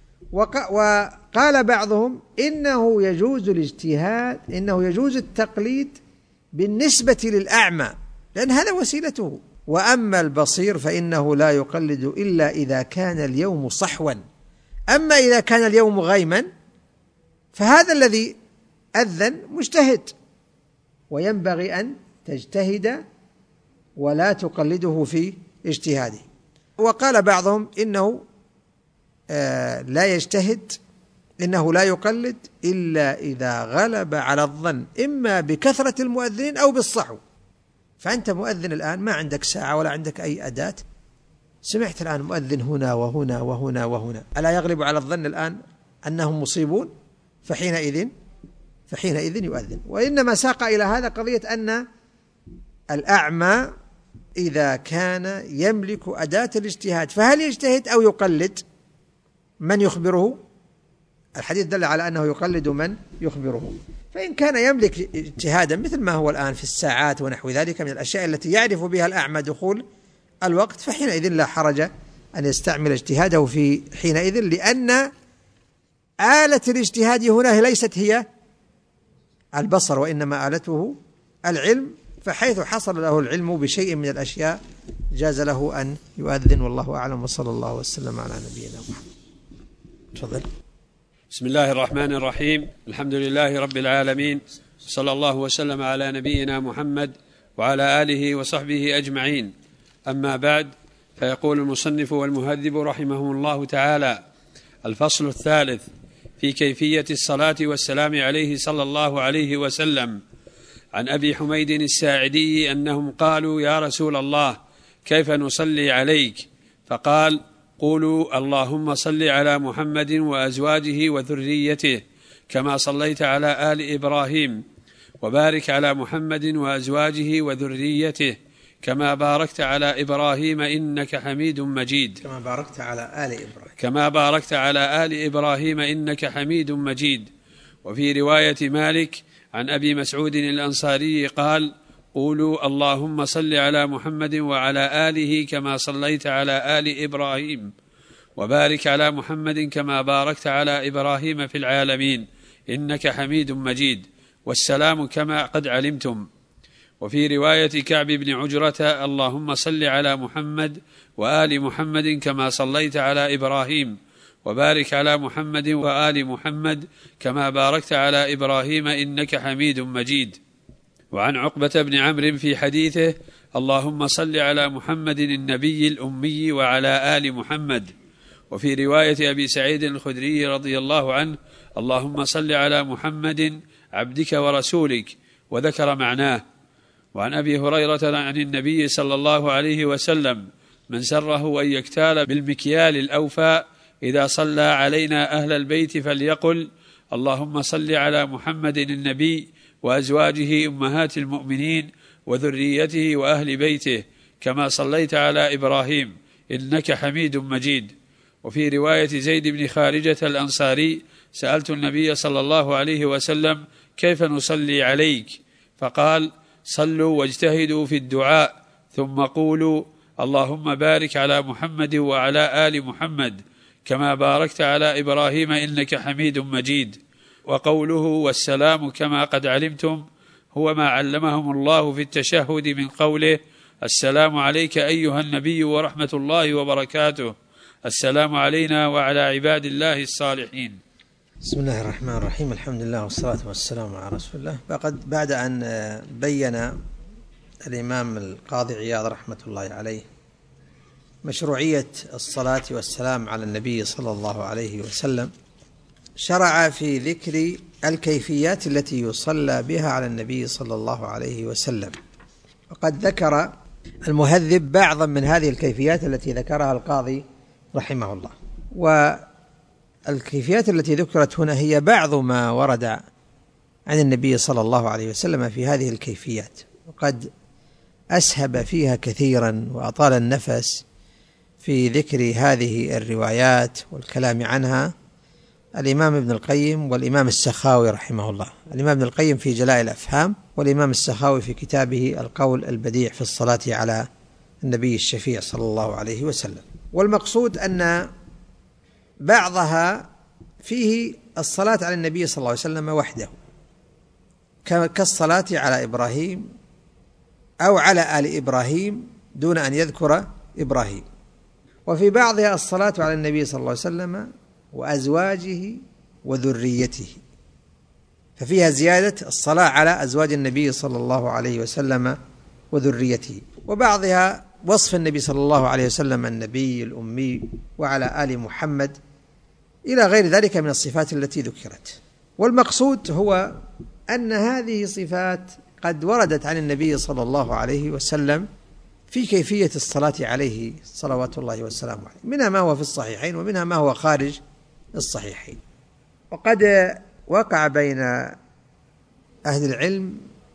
وقال بعضهم إنه يجوز الاجتهاد، إنه يجوز التقليد بالنسبة للأعمى لأن هذا وسيلته، وأما البصير فإنه لا يقلد إلا إذا كان اليوم صحوا، أما إذا كان اليوم غيما فهذا الذي أذن مجتهد، وينبغي أن تجتهد ولا تقلده في اجتهاده. وقال بعضهم إنه لا يجتهد، إنه لا يقلد إلا إذا غلب على الظن إما بكثرة المؤذنين أو بالصحو. فأنت مؤذن الآن ما عندك ساعة ولا عندك أي أداة، سمعت الآن مؤذن هنا وهنا وهنا وهنا، ألا يغلب على الظن الآن أنهم مصيبون؟ فحينئذ يؤذن. وإنما ساق إلى هذا قضية أن الأعمى إذا كان يملك أداة الاجتهاد فهل يجتهد أو يقلد من يخبره؟ الحديث دل على أنه يقلد من يخبره. فإن كان يملك اجتهادا مثل ما هو الآن في الساعات ونحو ذلك من الأشياء التي يعرف بها الأعمى دخول الوقت، فحينئذ لا حرج أن يستعمل اجتهاده في حينئذ، لأن آلة الاجتهاد هنا ليست هي البصر، وإنما آلته العلم، فحيث حصل له العلم بشيء من الأشياء جاز له أن يؤذن. والله أعلم، وصلى الله وسلم على نبينا محمد. تفضل. بسم الله الرحمن الرحيم، الحمد لله رب العالمين، صلى الله وسلم على نبينا محمد وعلى آله وصحبه أجمعين. أما بعد، فيقول المصنف والمهذب رحمه الله تعالى: الفصل الثالث في كيفية الصلاة والسلام عليه صلى الله عليه وسلم. عن أبي حميد الساعدي أنهم قالوا: يا رسول الله، كيف نصلي عليك؟ فقال: قولوا اللهم صل على محمد وأزواجه وذريته كما صليت على آل إبراهيم، وبارك على محمد وأزواجه وذريته كما باركت على إبراهيم إنك حميد مجيد. كما باركت على آل إبراهيم إنك حميد مجيد. وفي رواية مالك عن أبي مسعود الأنصاري قال: قولوا اللهم صل على محمد وعلى آله كما صليت على آل إبراهيم، وبارك على محمد كما باركت على إبراهيم في العالمين إنك حميد مجيد، والسلام كما قد علمتم. وفي رواية كعب بن عجرة: اللهم صل على محمد وآل محمد كما صليت على إبراهيم، وبارك على محمد وآل محمد كما باركت على إبراهيم إنك حميد مجيد. وعن عقبة بن عمرو في حديثه: اللهم صل على محمد النبي الأمي وعلى آل محمد. وفي رواية أبي سعيد الخدري رضي الله عنه: اللهم صل على محمد عبدك ورسولك، وذكر معناه. وعن أبي هريرة عن النبي صلى الله عليه وسلم: من سره أن يكتال بالمكيال الأوفى إذا صلى علينا أهل البيت فليقل: اللهم صل على محمد النبي وأزواجه أمهات المؤمنين وذريته وأهل بيته كما صليت على إبراهيم إنك حميد مجيد. وفي رواية زيد بن خارجة الأنصاري: سألت النبي صلى الله عليه وسلم: كيف نصلي عليك؟ فقال: صلوا واجتهدوا في الدعاء، ثم قولوا: اللهم بارك على محمد وعلى آل محمد كما باركت على إبراهيم إنك حميد مجيد. وقوله والسلام كما قد علمتم هو ما علمهم الله في التشهد من قوله: السلام عليك أيها النبي ورحمة الله وبركاته، السلام علينا وعلى عباد الله الصالحين. بسم الله الرحمن الرحيم، الحمد لله والصلاة والسلام على رسول الله. فقد بعد أن بين الإمام القاضي عياض رحمة الله عليه مشروعية الصلاة والسلام على النبي صلى الله عليه وسلم، شرع في ذكر الكيفيات التي يصلى بها على النبي صلى الله عليه وسلم. وقد ذكر المهذب بعضا من هذه الكيفيات التي ذكرها القاضي رحمه الله، والكيفيات التي ذكرت هنا هي بعض ما ورد عن النبي صلى الله عليه وسلم في هذه الكيفيات، وقد أسهب فيها كثيرا وأطال النفس في ذكر هذه الروايات والكلام عنها الإمام ابن القيم والإمام السخاوي رحمه الله. الإمام ابن القيم في جلاء الأفهام، والإمام السخاوي في كتابه القول البديع في الصلاة على النبي الشفيع صلى الله عليه وسلم. والمقصود أن بعضها فيه الصلاة على النبي صلى الله عليه وسلم وحده، كالصلاة على إبراهيم أو على آل إبراهيم دون أن يذكر إبراهيم. وفي بعضها الصلاة على النبي صلى الله عليه وسلم وأزواجه وذريته، ففيها زيادة الصلاة على أزواج النبي صلى الله عليه وسلم وذريته. وبعضها وصف النبي صلى الله عليه وسلم النبي الأمي وعلى آل محمد إلى غير ذلك من الصفات التي ذكرت. والمقصود هو أن هذه صفات قد وردت عن النبي صلى الله عليه وسلم في كيفية الصلاة عليه صلوات الله والسلام عليه، منها ما هو في الصحيحين ومنها ما هو خارج الصحيحين. وقد وقع بين أهل العلم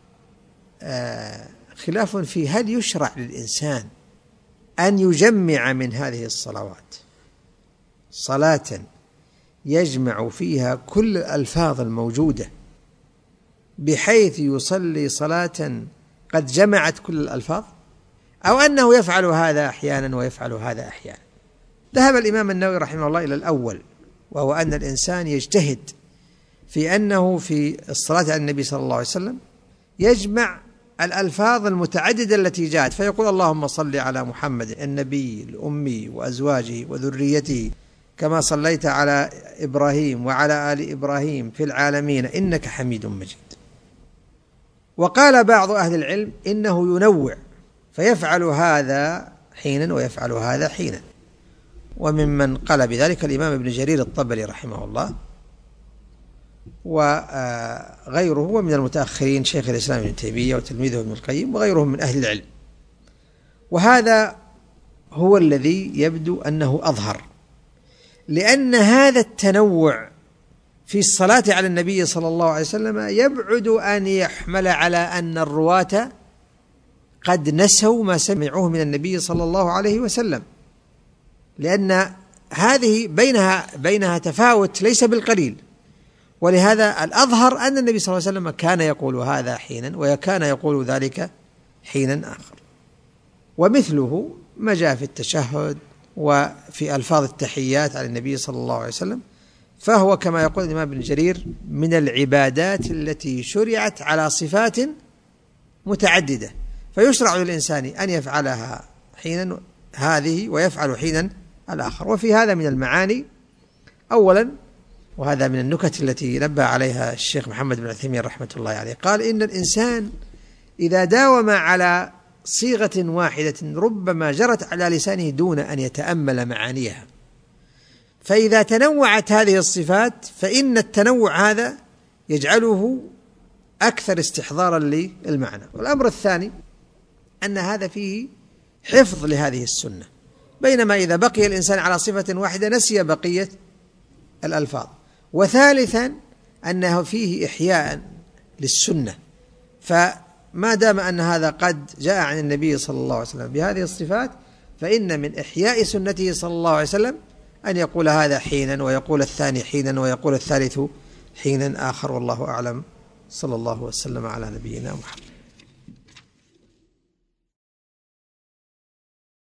خلاف في هل يشرع للإنسان أن يجمع من هذه الصلوات صلاة يجمع فيها كل الألفاظ الموجودة بحيث يصلي صلاة قد جمعت كل الألفاظ، أو أنه يفعل هذا أحيانا ويفعل هذا أحيانا. ذهب الإمام النووي رحمه الله إلى الأول، وهو أن الإنسان يجتهد في أنه في الصلاة على النبي صلى الله عليه وسلم يجمع الألفاظ المتعددة التي جاءت، فيقول اللهم صل على محمد النبي الأمي وأزواجه وذريته كما صليت على إبراهيم وعلى آل إبراهيم في العالمين إنك حميد مجيد. وقال بعض أهل العلم إنه ينوع، فيفعل هذا حينا ويفعل هذا حينا. وممن قال بذلك الإمام ابن جرير الطبري رحمه الله، وغيره من المتأخرين شيخ الإسلام ابن تيمية وتلميذه ابن القيم وغيرهم من أهل العلم. وهذا هو الذي يبدو أنه أظهر، لأن هذا التنوع في الصلاة على النبي صلى الله عليه وسلم يبعد أن يحمل على أن الرواة قد نسوا ما سمعوه من النبي صلى الله عليه وسلم، لأن هذه بينها تفاوت ليس بالقليل. ولهذا الأظهر أن النبي صلى الله عليه وسلم كان يقول هذا حينا وكان يقول ذلك حينا آخر. ومثله ما جاء في التشهد وفي ألفاظ التحيات على النبي صلى الله عليه وسلم، فهو كما يقول الإمام ابن جرير من العبادات التي شرعت على صفات متعددة، فيشرع للإنسان أن يفعلها حينا هذه ويفعل حينا الآخر. وفي هذا من المعاني أولا، وهذا من النكت التي نبه عليها الشيخ محمد بن عثيمين رحمة الله عليه، قال إن الإنسان إذا داوم على صيغة واحدة ربما جرت على لسانه دون أن يتأمل معانيها، فإذا تنوعت هذه الصفات فإن التنوع هذا يجعله أكثر استحضارا للمعنى. والأمر الثاني أن هذا فيه حفظ لهذه السنة، بينما إذا بقي الإنسان على صفة واحدة نسي بقية الألفاظ. وثالثا أنه فيه إحياء للسنة، فما دام أن هذا قد جاء عن النبي صلى الله عليه وسلم بهذه الصفات، فإن من إحياء سنته صلى الله عليه وسلم أن يقول هذا حينا، ويقول الثاني حينا، ويقول الثالث حينا آخر. والله أعلم. صلى الله وسلم على نبينا محمد.